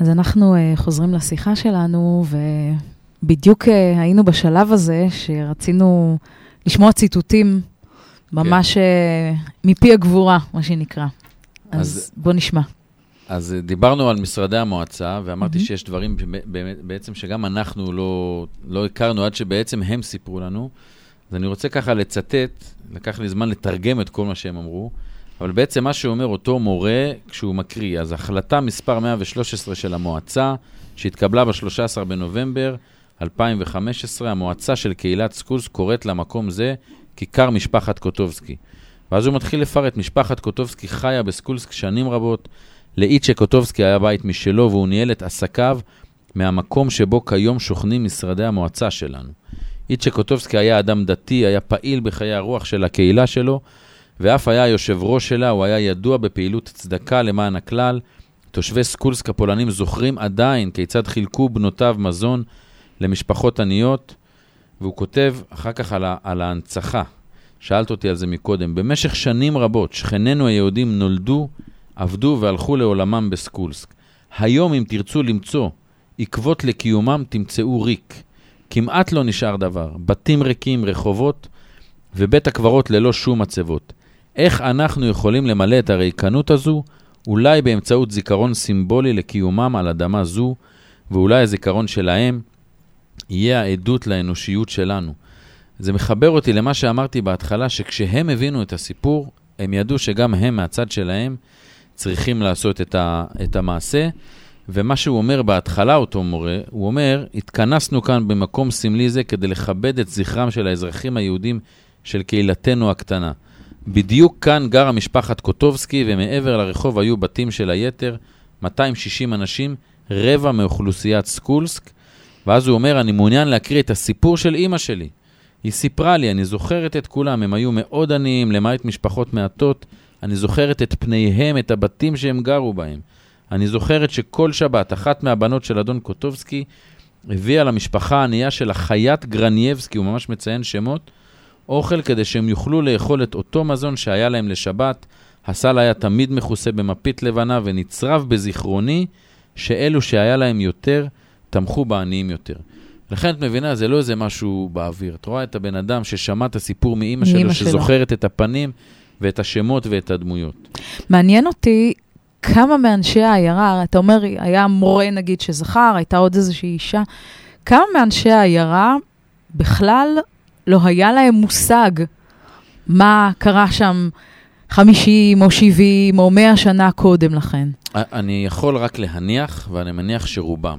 אז אנחנו uh, חוזרים לשיחה שלנו, ובדיוק uh, היינו בשלב הזה שרצינו לשמוע ציטוטים ממש כן. uh, מפי הגבורה, מה שנקרא. אז, אז בוא נשמע. אז דיברנו על משרדי המועצה, ואמרתי mm-hmm. שיש דברים בעצם שגם אנחנו לא, לא הכרנו עד שבעצם הם סיפרו לנו. אז אני רוצה ככה לצטט, לקח לי זמן לתרגם את כל מה שהם אמרו, אבל בעצם מה שאומר אותו מורה כשהוא מקריא, אז החלטה מספר מאה ושלוש עשרה של המועצה, שהתקבלה ב-שלושה עשר בנובמבר אלפיים וחמש עשרה, המועצה של קהילת סקולסק קוראת למקום זה כיכר משפחת קוטובסקי. ואז הוא מתחיל לפרט, משפחת קוטובסקי חיה בסקולסק שנים רבות, לאיצ'ה קוטובסקי היה בית משלו, והוא ניהל את עסקיו מהמקום שבו כיום שוכנים משרדי המועצה שלנו. איצ'ה קוטובסקי היה אדם דתי, היה פעיל בחיי הרוח של הקהילה שלו, ואף היה יושב ראש שלה, הוא היה ידוע בפעילות צדקה למען הכלל. תושבי סקולסק הפולנים זוכרים עדיין כיצד חילקו בנותיו מזון למשפחות עניות, והוא כותב אחר כך על, על ההנצחה. שאלת אותי על זה מקודם. במשך שנים רבות, שכנינו היהודים נולדו, עבדו והלכו לעולמם בסקולסק. היום אם תרצו למצוא עקבות לקיומם, תמצאו ריק. כמעט לא נשאר דבר. בתים ריקים, רחובות, ובית הקברות ללא שום מצבות. איך אנחנו יכולים למלא את הריקנות הזו? אולי באמצעות זיכרון סימבולי לקיומם על אדמה זו, ואולי הזיכרון שלהם יהיה העדות לאנושיות שלנו. זה מחבר אותי למה שאמרתי בהתחלה, שכשהם הבינו את הסיפור, הם ידעו שגם הם מהצד שלהם צריכים לעשות את, ה, את המעשה, ומה שהוא אומר בהתחלה, אותו מורה, הוא אומר, התכנסנו כאן במקום סמלי זה כדי לכבד את זכרם של האזרחים היהודים של קהילתנו הקטנה. בדיוק כאן גרה משפחת קוטובסקי, ומעבר לרחוב היו בתים של היתר, מאתיים ושישים אנשים, רבע מאוכלוסיית סקולסק, ואז הוא אומר, אני מעוניין להקריא את הסיפור של אמא שלי. היא סיפרה לי, אני זוכרת את כולם, הם היו מאוד עניים, למעט משפחות מעטות, אני זוכרת את פניהם, את הבתים שהם גרו בהם. אני זוכרת שכל שבת, אחת מהבנות של אדון קוטובסקי, הביאה למשפחה הענייה של החיית גרנייבסקי, הוא ממש מציין שמות, אוכל כדי שהם יוכלו לאכול את אותו מזון שהיה להם לשבת. הסל היה תמיד מכוסה במפית לבנה, ונצרב בזיכרוני שאלו שהיה להם יותר, תמכו בעניים יותר. לכן את מבינה, זה לא איזה משהו באוויר. את רואה את הבן אדם ששמע את הסיפור מאמא שלו, שזוכרת את הפנים ואת השמות ואת הדמויות. מעניין אותי כמה מאנשי העיירה, אתה אומר, היה מורה נגיד שזכר, הייתה עוד איזושהי אישה, כמה מאנשי העיירה בכלל לא היה להם מושג מה קרה שם חמישים או שבעים או מאה שנה קודם לכן? אני יכול רק להניח, ואני מניח שרובם.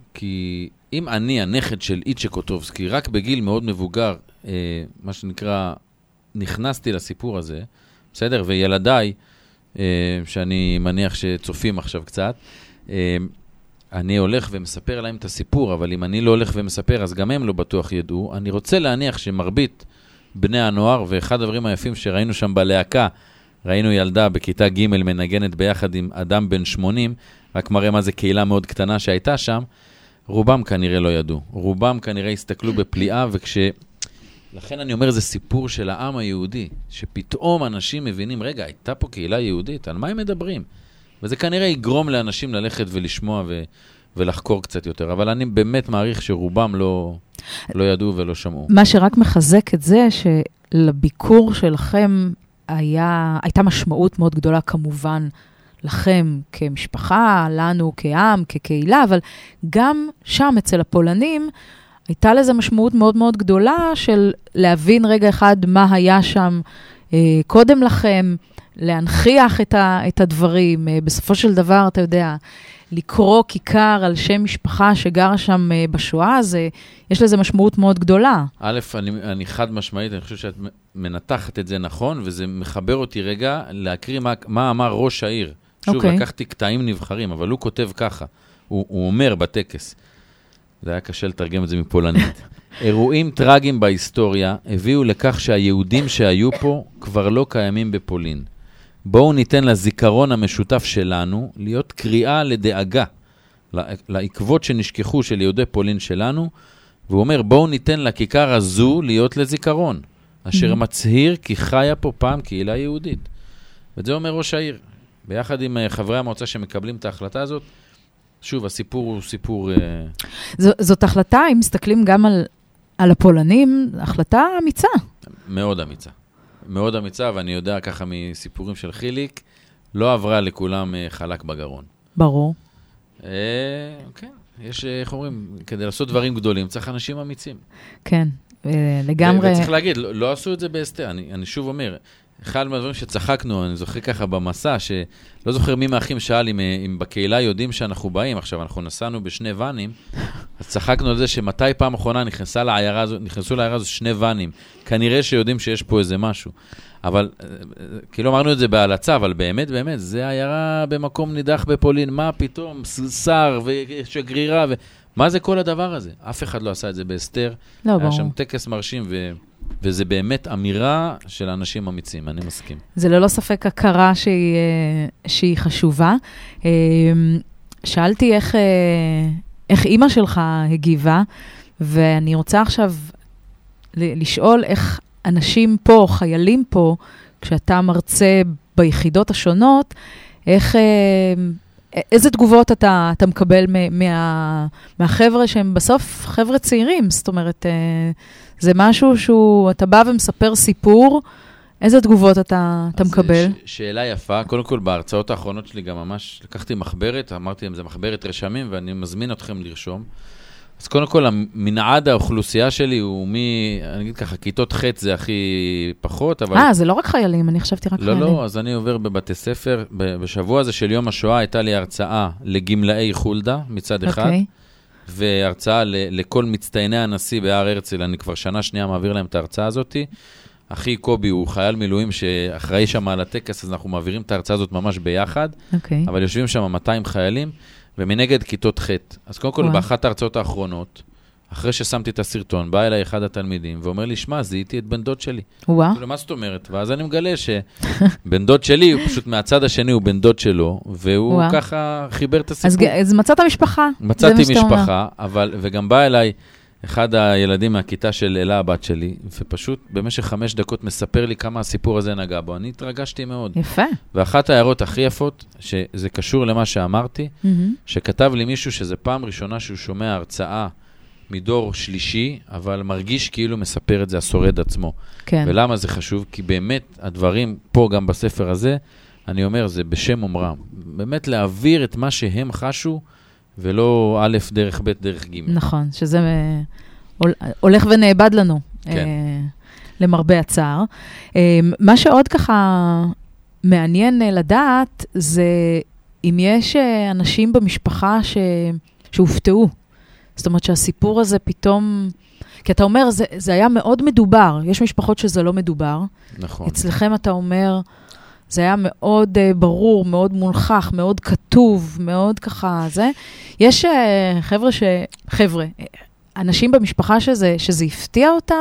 כי אם אני, הנכד של איצ'ה קוטובסקי, רק בגיל מאוד מבוגר, אה, מה שנקרא, נכנסתי לסיפור הזה, בסדר? וילדיי, אה, שאני מניח שצופים עכשיו קצת, אה, אני הולך ומספר להם את הסיפור, אבל אם אני לא הולך ומספר, אז גם הם לא בטוח ידעו. אני רוצה להניח שמרבית בני הנוער, ואחד הדברים היפים שראינו שם בלהקה, ראינו ילדה בכיתה ג' מנגנת ביחד עם אדם בן שמונים, רק מראה מה זה קהילה מאוד קטנה שהייתה שם, רובם כנראה לא ידעו. רובם כנראה הסתכלו בפליאה, וכש... לכן אני אומר, זה סיפור של העם היהודי, שפתאום אנשים מבינים, רגע, הייתה פה קהילה יהודית, על מה הם מדברים? וזה כנראה יגרום לאנשים ללכת ולשמוע ו... ולחקור קצת יותר. אבל אני באמת מעריך שרובם לא, לא ידעו ולא שמעו. מה שרק מחזק את זה, שלביקור שלכם היה, הייתה משמעות מאוד גדולה כמובן, לכם כמשפחה, לנו כעם, כקהילה, אבל גם שם אצל הפולנים, הייתה לזה משמעות מאוד מאוד גדולה של להבין רגע אחד מה היה שם אה, קודם לכם, להנחיח את, ה, את הדברים. אה, בסופו של דבר, אתה יודע, לקרוא כיכר על שם משפחה שגרה שם אה, בשואה, זה, יש לזה משמעות מאוד גדולה. א', אני, אני חד משמעית, אני חושב שאת מנתחת את זה נכון, וזה מחבר אותי רגע להקריא מה, מה אמר ראש העיר. שוב, okay. לקחתי קטעים נבחרים, אבל הוא כותב ככה, הוא, הוא אומר בטקס, זה היה קשה לתרגם את זה מפולנית. אירועים טרגיים בהיסטוריה הביאו לכך שהיהודים שהיו פה כבר לא קיימים בפולין. בואו ניתן לזיכרון המשותף שלנו להיות קריאה לדאגה, לעקבות שנשכחו של יהודי פולין שלנו, והוא אומר, בואו ניתן לכיכר הזו להיות לזיכרון, אשר מצהיר כי חיה פה פעם קהילה יהודית. וזה אומר ראש העיר. ביחד עם חברי המועצה שמקבלים את ההחלטה הזאת, שוב, הסיפור הוא סיפור... ז, זאת החלטה, אם מסתכלים גם על, על הפולנים, החלטה אמיצה. מאוד אמיצה. מאוד אמיצה, ואני יודע ככה מסיפורים של חיליק, לא עברה לכולם חלק בגרון. ברור. אה, כן, יש, איך אומרים, כדי לעשות דברים גדולים, צריך אנשים אמיצים. כן, לגמרי... וצריך להגיד, לא, לא עשו את זה בהסתר, אני, אני שוב אומר, אחד מהדברים שצחקנו, אני זוכר ככה במסע, שלא זוכר מי מהאחים שאל אם, אם בקהילה יודעים שאנחנו באים, עכשיו אנחנו נסענו בשני ונים, אז צחקנו על זה שמתי פעם אחרונה נכנסה לעיירה הזו, נכנסו לעיירה הזו שני ונים, כנראה שיודעים שיש פה איזה משהו, אבל כאילו אמרנו את זה בהלצה, אבל באמת, באמת, זה עיירה במקום נידח בפולין, מה פתאום, שר ושגרירה, ו... מה זה כל הדבר הזה? אף אחד לא עשה את זה בהסתר, לא, היה ברור. שם טקס מרשים ו... וזה באמת אמירה של אנשים אמיצים, אני מסכים. זה ללא ספק הכרה שהיא, שהיא חשובה. שאלתי איך, איך אימא שלך הגיבה, ואני רוצה עכשיו לשאול איך אנשים פה, חיילים פה, כשאתה מרצה ביחידות השונות, איך, איזה תגובות אתה, אתה מקבל מה, מהחבר'ה שהם בסוף חבר'ה צעירים, זאת אומרת... זה משהו שהוא, אתה בא ומספר סיפור, איזה תגובות אתה, אתה מקבל? ש- שאלה יפה, קודם כל בהרצאות האחרונות שלי גם ממש לקחתי מחברת, אמרתי להם זה מחברת רשמים ואני מזמין אתכם לרשום. אז קודם כל המנעד האוכלוסייה שלי הוא מי, אני אגיד ככה, כיתות ח' זה הכי פחות, אבל... אה, זה לא רק חיילים, אני חשבתי רק לא, חיילים. לא, לא, אז אני עובר בבתי ספר, בשבוע הזה של יום השואה הייתה לי הרצאה לגמלאי חולדה מצד אחד. אוקיי. והרצאה ל- לכל מצטייני הנשיא בהר הרצל, אני כבר שנה שנייה מעביר להם את ההרצאה הזאת. אחי קובי הוא חייל מילואים שאחראי שם על הטקס, אז אנחנו מעבירים את ההרצאה הזאת ממש ביחד, אוקיי. אבל יושבים שם מאתיים חיילים, ומנגד כיתות ח'. אז קודם כל, וואו. באחת ההרצאות האחרונות, אחרי ששמתי את הסרטון, בא אליי אחד התלמידים, ואומר לי, שמע, זיהיתי את בן דוד שלי. וואו. כאילו, מה זאת אומרת? ואז אני מגלה שבן דוד שלי, הוא פשוט מהצד השני, הוא בן דוד שלו, והוא וואו. ככה חיבר את אז, הסיפור. אז מצאת משפחה. מצאתי זה מה שאתה אומר. משפחה, אבל, וגם בא אליי אחד הילדים מהכיתה של אלה הבת שלי, ופשוט במשך חמש דקות מספר לי כמה הסיפור הזה נגע בו. אני התרגשתי מאוד. יפה. ואחת ההערות הכי יפות, שזה קשור למה שאמרתי, מהמם. שכתב לי מישהו שזה פעם ראשונה שהוא שומע הרצאה מדור שלישי, אבל מרגיש כאילו מספר את זה השורד עצמו. כן. ולמה זה חשוב? כי באמת הדברים פה גם בספר הזה, אני אומר, זה בשם אומרם. באמת להעביר את מה שהם חשו, ולא א' דרך ב' דרך ג'. נכון, שזה אה, הול- הולך ונאבד לנו, כן. אה, למרבה הצער. אה, מה שעוד ככה מעניין אה, לדעת, זה אם יש אה, אנשים במשפחה ש... שהופתעו. זאת אומרת שהסיפור הזה פתאום... כי אתה אומר, זה, זה היה מאוד מדובר. יש משפחות שזה לא מדובר. נכון. אצלכם אתה אומר, זה היה מאוד uh, ברור, מאוד מונחח, מאוד כתוב, מאוד ככה זה. יש uh, חבר'ה ש... חבר'ה, אנשים במשפחה שזה, שזה הפתיע אותם,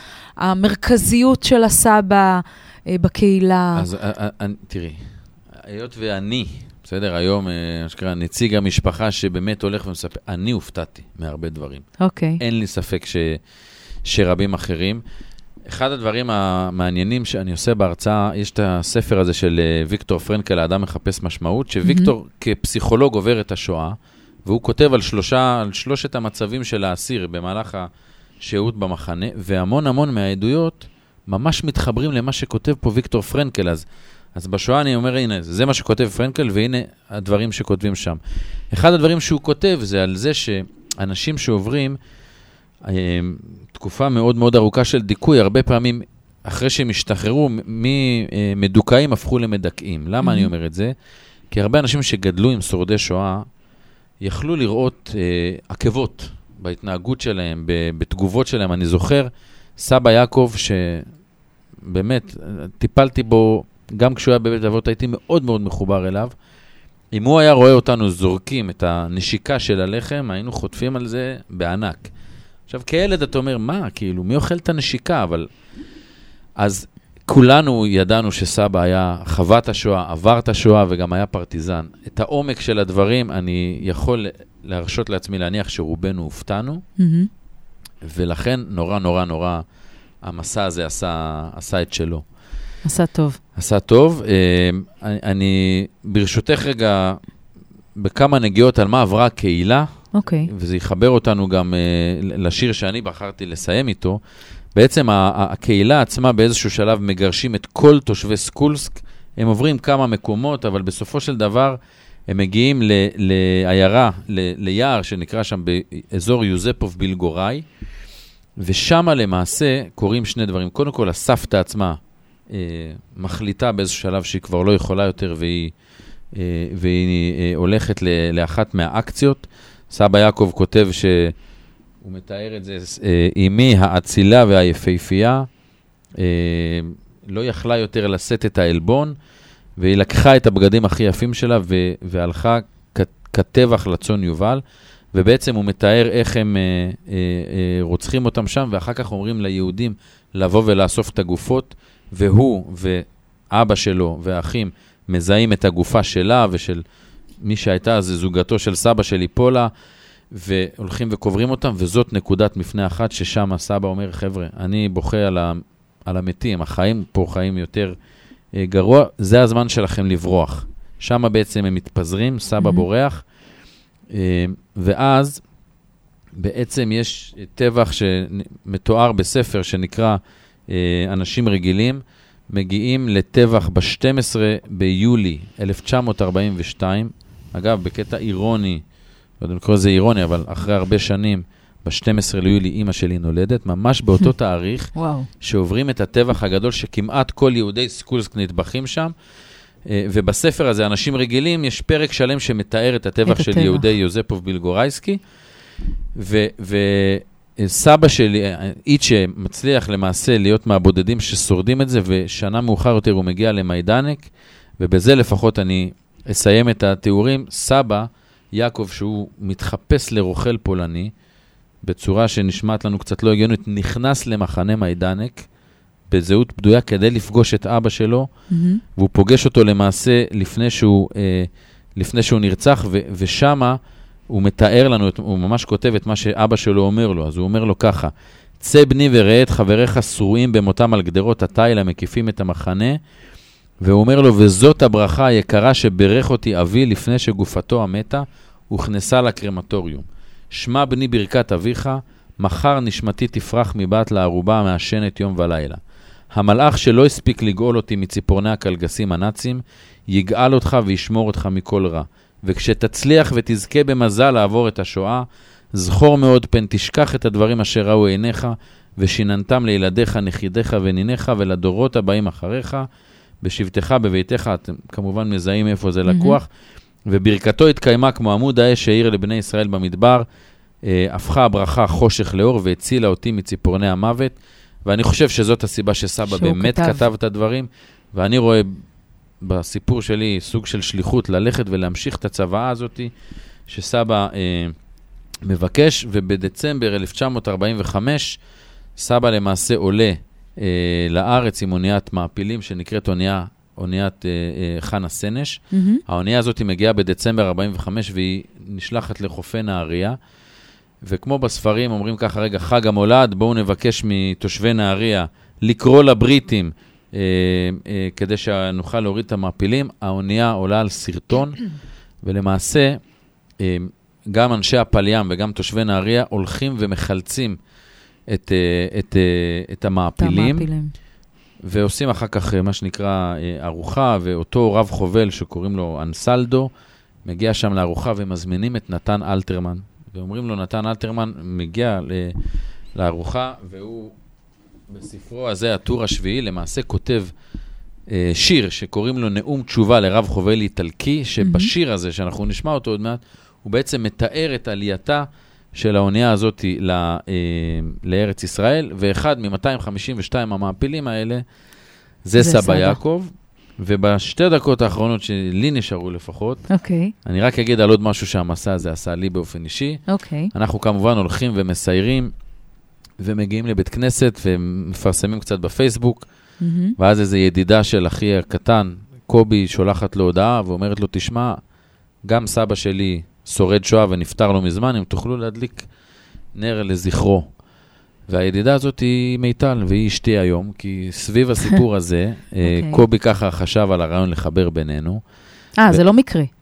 המרכזיות של הסבא uh, בקהילה. אז uh, uh, תראי, היות ואני, בסדר, היום, uh, שקרה, נציג המשפחה שבאמת הולך ומספר, אני הופתעתי מהרבה דברים. אוקיי. אין לי ספק ש, שרבים אחרים. אחד הדברים המעניינים שאני עושה בהרצאה, יש את הספר הזה של ויקטור פרנקל, האדם מחפש משמעות, שוויקטור mm-hmm. כפסיכולוג עובר את השואה, והוא כותב על, שלושה, על שלושת המצבים של האסיר במהלך השהות במחנה, והמון המון מהעדויות ממש מתחברים למה שכותב פה ויקטור פרנקל. אז, אז בשואה אני אומר, הנה, זה מה שכותב פרנקל, והנה הדברים שכותבים שם. אחד הדברים שהוא כותב זה על זה שאנשים שעוברים תקופה מאוד מאוד ארוכה של דיכוי, הרבה פעמים אחרי שהם השתחררו, ממדוכאים הפכו למדכאים. למה אני אומר את זה? כי הרבה אנשים שגדלו עם שורדי שואה, יכלו לראות עקבות בהתנהגות שלהם, בתגובות שלהם. אני זוכר, סבא יעקב, שבאמת טיפלתי בו, גם כשהוא היה בבית אבות, הייתי מאוד מאוד מחובר אליו. אם הוא היה רואה אותנו זורקים את הנשיקה של הלחם, היינו חוטפים על זה בענק. עכשיו, כילד אתה אומר, מה, כאילו, מי אוכל את הנשיקה? אבל... אז כולנו ידענו שסבא היה חוות השואה, עבר את השואה וגם היה פרטיזן. את העומק של הדברים אני יכול להרשות לעצמי להניח שרובנו הופתענו, Mm-hmm. ולכן נורא נורא נורא המסע הזה עשה, עשה את שלו. עשה טוב. עשה טוב. אני, אני ברשותך רגע בכמה נגיעות על מה עברה הקהילה, אוקיי. וזה יחבר אותנו גם uh, לשיר שאני בחרתי לסיים איתו. בעצם ה- ה- הקהילה עצמה באיזשהו שלב מגרשים את כל תושבי סקולסק, הם עוברים כמה מקומות, אבל בסופו של דבר הם מגיעים ל- לעיירה, ל- ליער שנקרא שם באזור יוזפוב בילגוראי, ושם למעשה קורים שני דברים. קודם כל, הסבתא עצמה אה, מחליטה באיזשהו שלב שהיא כבר לא יכולה יותר, והיא, אה, והיא אה, הולכת ל- לאחת מהאקציות. סבא יעקב כותב שהוא מתאר את זה, אה, אמי האצילה והיפהפייה, אה, לא יכלה יותר לשאת את העלבון, והיא לקחה את הבגדים הכי יפים שלה ו- והלכה כ- כטבח לצון יובל, ובעצם הוא מתאר איך הם אה, אה, אה, רוצחים אותם שם, ואחר כך אומרים ליהודים לבוא ולאסוף את הגופות, והוא ואבא שלו והאחים מזהים את הגופה שלה ושל מי שהייתה, זה זוגתו של סבא של היפולה, והולכים וקוברים אותם, וזאת נקודת מפנה אחת ששם הסבא אומר, חבר'ה, אני בוכה על, ה, על המתים, החיים פה חיים יותר אה, גרוע, זה הזמן שלכם לברוח. שם בעצם הם מתפזרים, סבא mm-hmm. בורח, אה, ואז בעצם יש טבח שמתואר בספר שנקרא אה, אנשים רגילים, מגיעים לטבח ב-שנים עשר ביולי אלף תשע מאות ארבעים ושתיים, אגב, בקטע אירוני, לא יודע אם לקרוא לזה אירוני, אבל אחרי הרבה שנים, ב-שנים עשר ליולי אמא שלי נולדת, ממש באותו תאריך, וואו. שעוברים את הטבח הגדול, שכמעט כל יהודי סקולסק נטבחים שם, ובספר הזה, אנשים רגילים, יש פרק שלם שמתאר את הטבח את של הטבח. יהודי יוזפוב בילגורייסקי, וסבא שלי, איצ'ה, מצליח למעשה להיות מהבודדים ששורדים את זה, ושנה מאוחר יותר הוא מגיע למיידנק, ובזה לפחות אני אסיים את התיאורים. סבא, יעקב, שהוא מתחפש לרוכל פולני, בצורה שנשמעת לנו קצת לא הגיונית, נכנס למחנה מיידנק, בזהות בדויה כדי לפגוש את אבא שלו, mm-hmm. והוא פוגש אותו למעשה לפני שהוא, אה, לפני שהוא נרצח, ו- ושמה הוא מתאר לנו, הוא ממש כותב את מה שאבא שלו אומר לו, אז הוא אומר לו ככה, צא בני וראה את חבריך שרועים במותם על גדרות התיל המקיפים את המחנה, והוא אומר לו, וזאת הברכה היקרה שברך אותי אבי לפני שגופתו המתה, הוכנסה לקרמטוריום. שמע בני ברכת אביך, מחר נשמתי תפרח מבת לערובה המעשנת יום ולילה. המלאך שלא הספיק לגאול אותי מציפורני הקלגסים הנאצים, יגאל אותך וישמור אותך מכל רע. וכשתצליח ותזכה במזל לעבור את השואה, זכור מאוד פן תשכח את הדברים אשר ראו עיניך, ושיננתם לילדיך, נחידיך וניניך, ולדורות הבאים אחריך, בשבתך, בביתך, אתם כמובן מזהים איפה זה לקוח, וברכתו התקיימה כמו עמוד האש שהעיר לבני ישראל במדבר, אה, הפכה הברכה חושך לאור והצילה אותי מציפורני המוות, ואני חושב שזאת הסיבה שסבא באמת כתב. כתב את הדברים, ואני רואה בסיפור שלי סוג של שליחות ללכת ולהמשיך את הצוואה הזאת שסבא אה, מבקש, ובדצמבר אלף תשע מאות ארבעים וחמש סבא למעשה עולה אה, לארץ עם אוניית מעפילים שנקראת אונייה, אוניית אה, אה, חנה סנש. Mm-hmm. האונייה הזאת מגיעה בדצמבר ארבעים וחמש והיא נשלחת לחופי נהריה, וכמו בספרים אומרים ככה, רגע, חג המולד, בואו נבקש מתושבי נהריה לקרוא לבריטים אה, אה, כדי שנוכל להוריד את המעפילים. האונייה עולה על סרטון, ולמעשה אה, גם אנשי הפלים וגם תושבי נהריה הולכים ומחלצים את, אה, את, אה, את המעפילים, המעפילים. ועושים אחר כך מה שנקרא אה, ארוחה, ואותו רב חובל שקוראים לו אנסלדו, מגיע שם לארוחה ומזמינים את נתן אלתרמן. ואומרים לו, נתן אלתרמן מגיע לארוחה, והוא בספרו הזה, הטור השביעי, למעשה כותב אה, שיר שקוראים לו נאום תשובה לרב חובל איטלקי, שבשיר הזה, שאנחנו נשמע אותו עוד מעט, הוא בעצם מתאר את עלייתה של האונייה הזאת ל, אה, לארץ ישראל, ואחד מ-מאתיים חמישים ושתיים המעפילים האלה, זה, זה סבא, סבא יעקב, ובשתי דקות האחרונות שלי נשארו לפחות, okay. אני רק אגיד על עוד משהו שהמסע הזה עשה לי באופן אישי. Okay. אנחנו כמובן הולכים ומסיירים, ומגיעים לבית כנסת, ומפרסמים קצת בפייסבוק, mm-hmm. ואז איזו ידידה של אחי הקטן, קובי, שולחת לו הודעה, ואומרת לו, תשמע, גם סבא שלי שורד שואה ונפטר לו מזמן, אם תוכלו להדליק נר לזכרו. והידידה הזאת היא מיטל, והיא אשתי היום, כי סביב הסיפור הזה, okay. קובי ככה חשב על הרעיון לחבר בינינו. אה, ו... זה לא מקרי.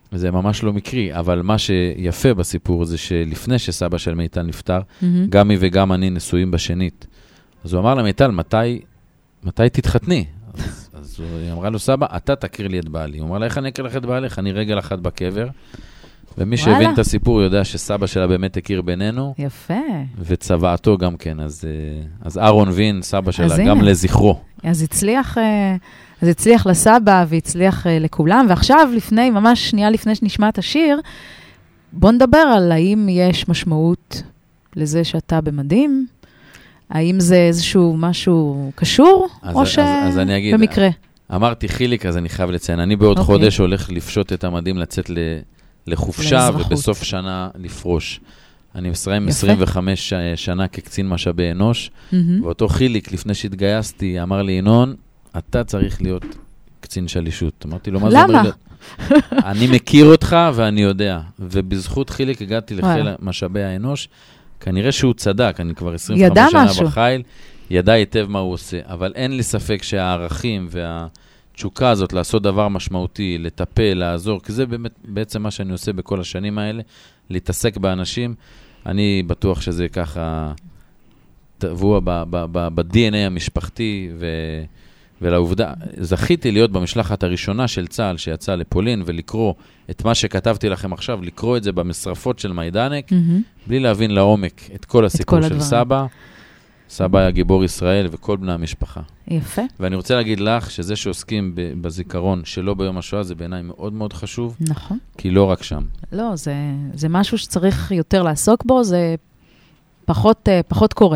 וזה ממש לא מקרי, אבל מה שיפה בסיפור זה שלפני שסבא של מיטל נפטר, mm-hmm. גם היא וגם אני נשואים בשנית. אז הוא אמר למיטל, מתי, מתי תתחתני? אז, אז היא אמרה לו, סבא, אתה תכיר לי את בעלי. הוא אמר לה, איך אני אכיר לך את בעליך? אני רגל אחת בקבר. ומי שהבין את הסיפור יודע שסבא שלה באמת הכיר בינינו. יפה. וצבעתו גם כן. אז, אז אהרון וין, סבא שלה, גם הנה. לזכרו. אז הצליח, אז הצליח לסבא והצליח לכולם. ועכשיו, לפני, ממש שנייה לפני שנשמע את השיר, בוא נדבר על האם יש משמעות לזה שאתה במדים, האם זה איזשהו משהו קשור, אז, או שבמקרה? אמרתי חיליק, אז אני חייב לציין. אני בעוד okay. חודש הולך לפשוט את המדים, לצאת ל... לחופשה, לאזרחות. ובסוף שנה לפרוש. אני מסיים עשרים וחמש שנה כקצין משאבי אנוש, mm-hmm. ואותו חיליק, לפני שהתגייסתי, אמר לי, ינון, אתה צריך להיות קצין שלישות. אמרתי לו, מה זה אומר? אני מכיר אותך ואני יודע. ובזכות חיליק הגעתי לחיל משאבי האנוש, כנראה שהוא צדק, אני כבר עשרים וחמש שנה משהו. בחיל, ידע היטב מה הוא עושה, אבל אין לי ספק שהערכים והתשוקה הזאת לעשות דבר משמעותי, לטפל, לעזור, כי זה באמת, בעצם מה שאני עושה בכל השנים האלה, להתעסק באנשים, אני בטוח שזה ככה טבוע ב-די אן איי המשפחתי, ו... ולעובדה, זכיתי להיות במשלחת הראשונה של צה"ל שיצא לפולין, ולקרוא את מה שכתבתי לכם עכשיו, לקרוא את זה במשרפות של מיידנק, mm-hmm. בלי להבין לעומק את כל הסיפור את כל של הדברים. סבא. סבא היה גיבור ישראל וכל בני המשפחה. יפה. ואני רוצה להגיד לך שזה שעוסקים בזיכרון שלא ביום השואה, זה בעיניי מאוד מאוד חשוב. נכון. כי לא רק שם. לא, זה, זה משהו שצריך יותר לעסוק בו, זה פחות, פחות קורה.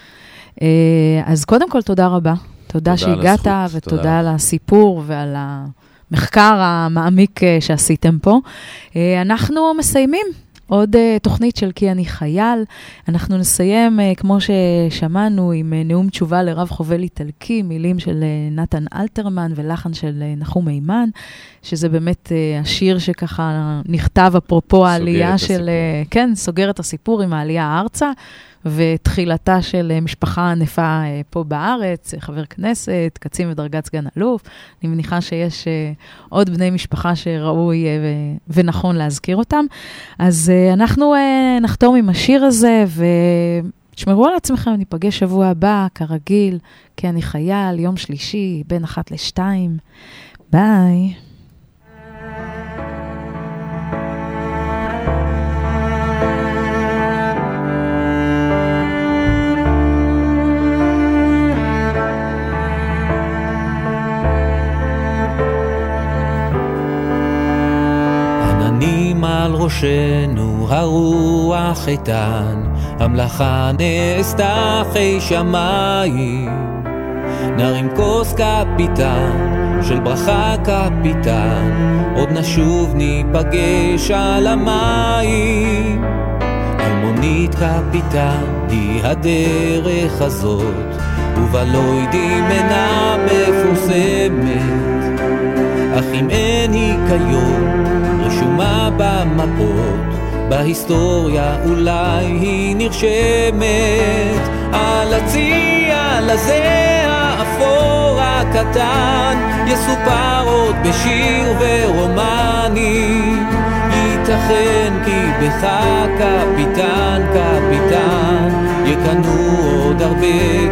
אז קודם כל, תודה רבה. תודה שהגעת, ותודה על הסיפור ועל המחקר המעמיק שעשיתם פה. אנחנו מסיימים עוד תוכנית של כי אני חייל. אנחנו נסיים, כמו ששמענו, עם נאום תשובה לרב חובל איטלקי, מילים של נתן אלתרמן ולחן של נחום מימן, שזה באמת השיר שככה נכתב אפרופו העלייה של... כן, סוגר את הסיפור עם העלייה ארצה, ותחילתה של משפחה ענפה פה בארץ, חבר כנסת, קצין ודרגת סגן אלוף. אני מניחה שיש עוד בני משפחה שראוי ונכון להזכיר אותם. אז אנחנו נחתום עם השיר הזה, ותשמרו על עצמכם, ניפגש שבוע הבא, כרגיל, כי אני חייל, יום שלישי, בין אחת לשתיים. ביי. על ראשנו הרוח איתן, המלאכה נעשתה חי שמיים, נרים כוס קפיטן של ברכה קפיטן, עוד נשוב ניפגש על המים. אלמונית קפיטן היא הדרך הזאת, ובלוידים אינה מפורסמת, אך אם אין היא כיום רשומה במפות, בהיסטוריה אולי היא נרשמת. על הצי, על הזה האפור הקטן, יסופר עוד בשיר ורומני. ייתכן כי בך קפיטן, קפיטן, יקנו עוד הרבה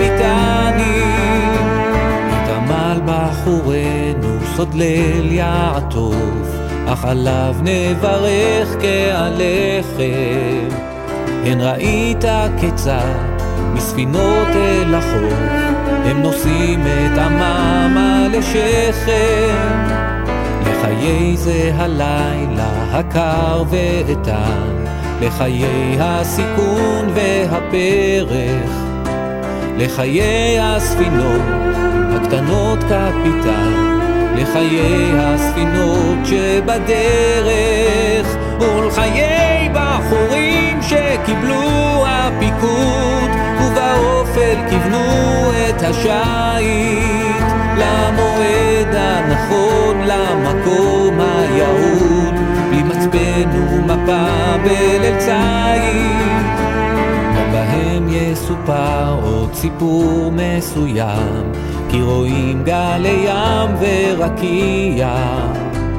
קפיטנים. תמל בחורנו סוד ליל יעטוף, אך עליו נברך כעליכם. הן ראית כיצד מספינות אל החוף, הם נושאים את עמם על שכם. לחיי זה הלילה הקר ואיתן, לחיי הסיכון והפרח, לחיי הספינות הקטנות קפיטן, לחיי הספינות שבדרך, ולחיי בחורים שקיבלו הפיקוד, ובאופל כיוונו את השייט למועד הנכון, למקום היעוד, בלי מצפן ומפה בליל ציד. בהם יסופר עוד סיפור מסוים, כי רואים גלי ים ורקיע,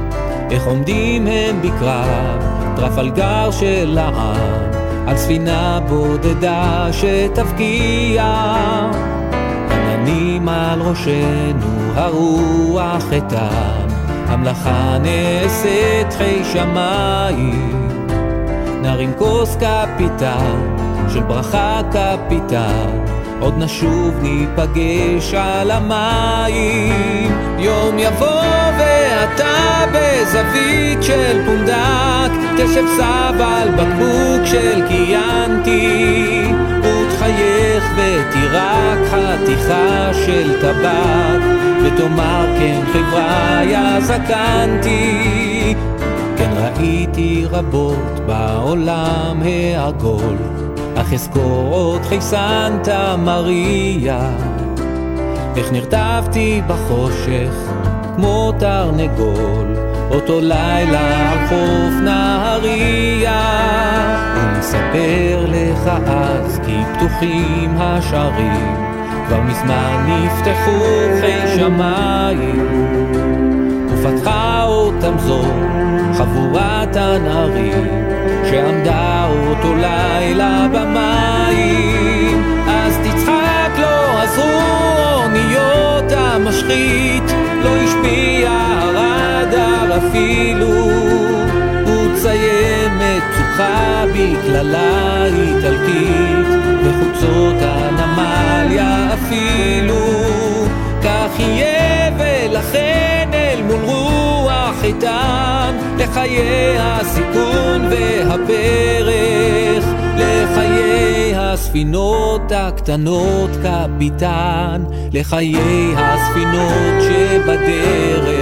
איך עומדים הם בקרב, טרפלגר של העם, על ספינה בודדה שתבקיע. עננים על ראשנו, הרוח איתם, המלאכה נעשית חי שמיים. נרים כוס קפיטן, של ברכה קפיטן, עוד נשוב ניפגש על המים. יום יבוא ואתה בזווית של פונדק, תשב סב על בקבוק של קיאנטי, ותחייך ותירק חתיכה של טבק, ותאמר כן חבריה זקנתי. כן ראיתי רבות בעולם העגול, אך אזכור אותך סנטה מריה. איך נרטבתי בחושך כמו תרנגול, אותו לילה על חוף נהריה. ומספר לך אז כי פתוחים השערים, כבר מזמן נפתחו חי שמיים. ופתחה אותם זו חבורת הנערים, שעמדה אותו לילה במים. אז תצחק לא עזרו אוניות המשחית, לא השפיע הרדאר אפילו, וציין מצוחה בכללה איטלקית, וחוצות הנמליה אפילו. כך יהיה ולכן אל מול רוח איתן, לחיי הסיכון והפרח, לחיי הספינות הקטנות קפיטן, לחיי הספינות שבדרך,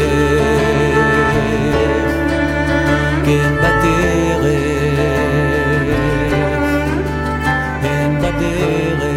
כן בדרך, כן בדרך.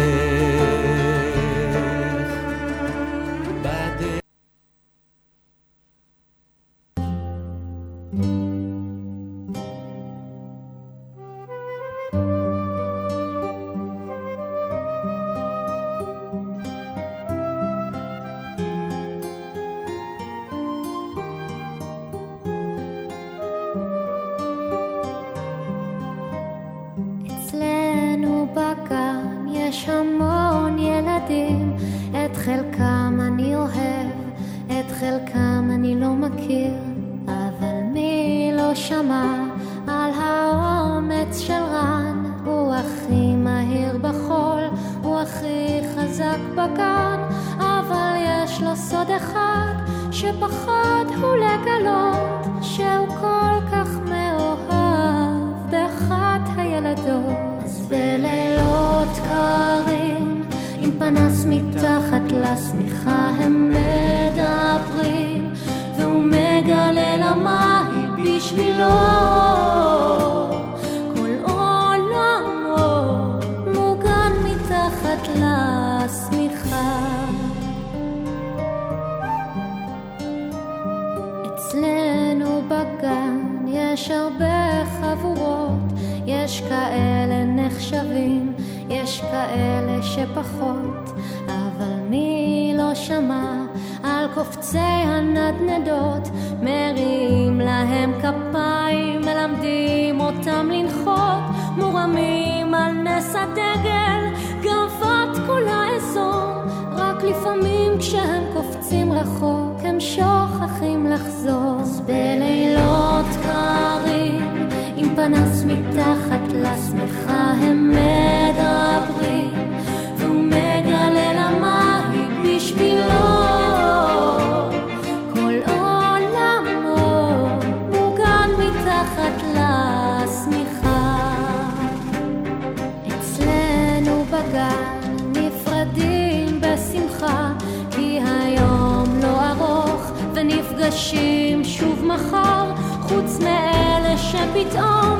שוב מחר, חוץ מאלה שפתאום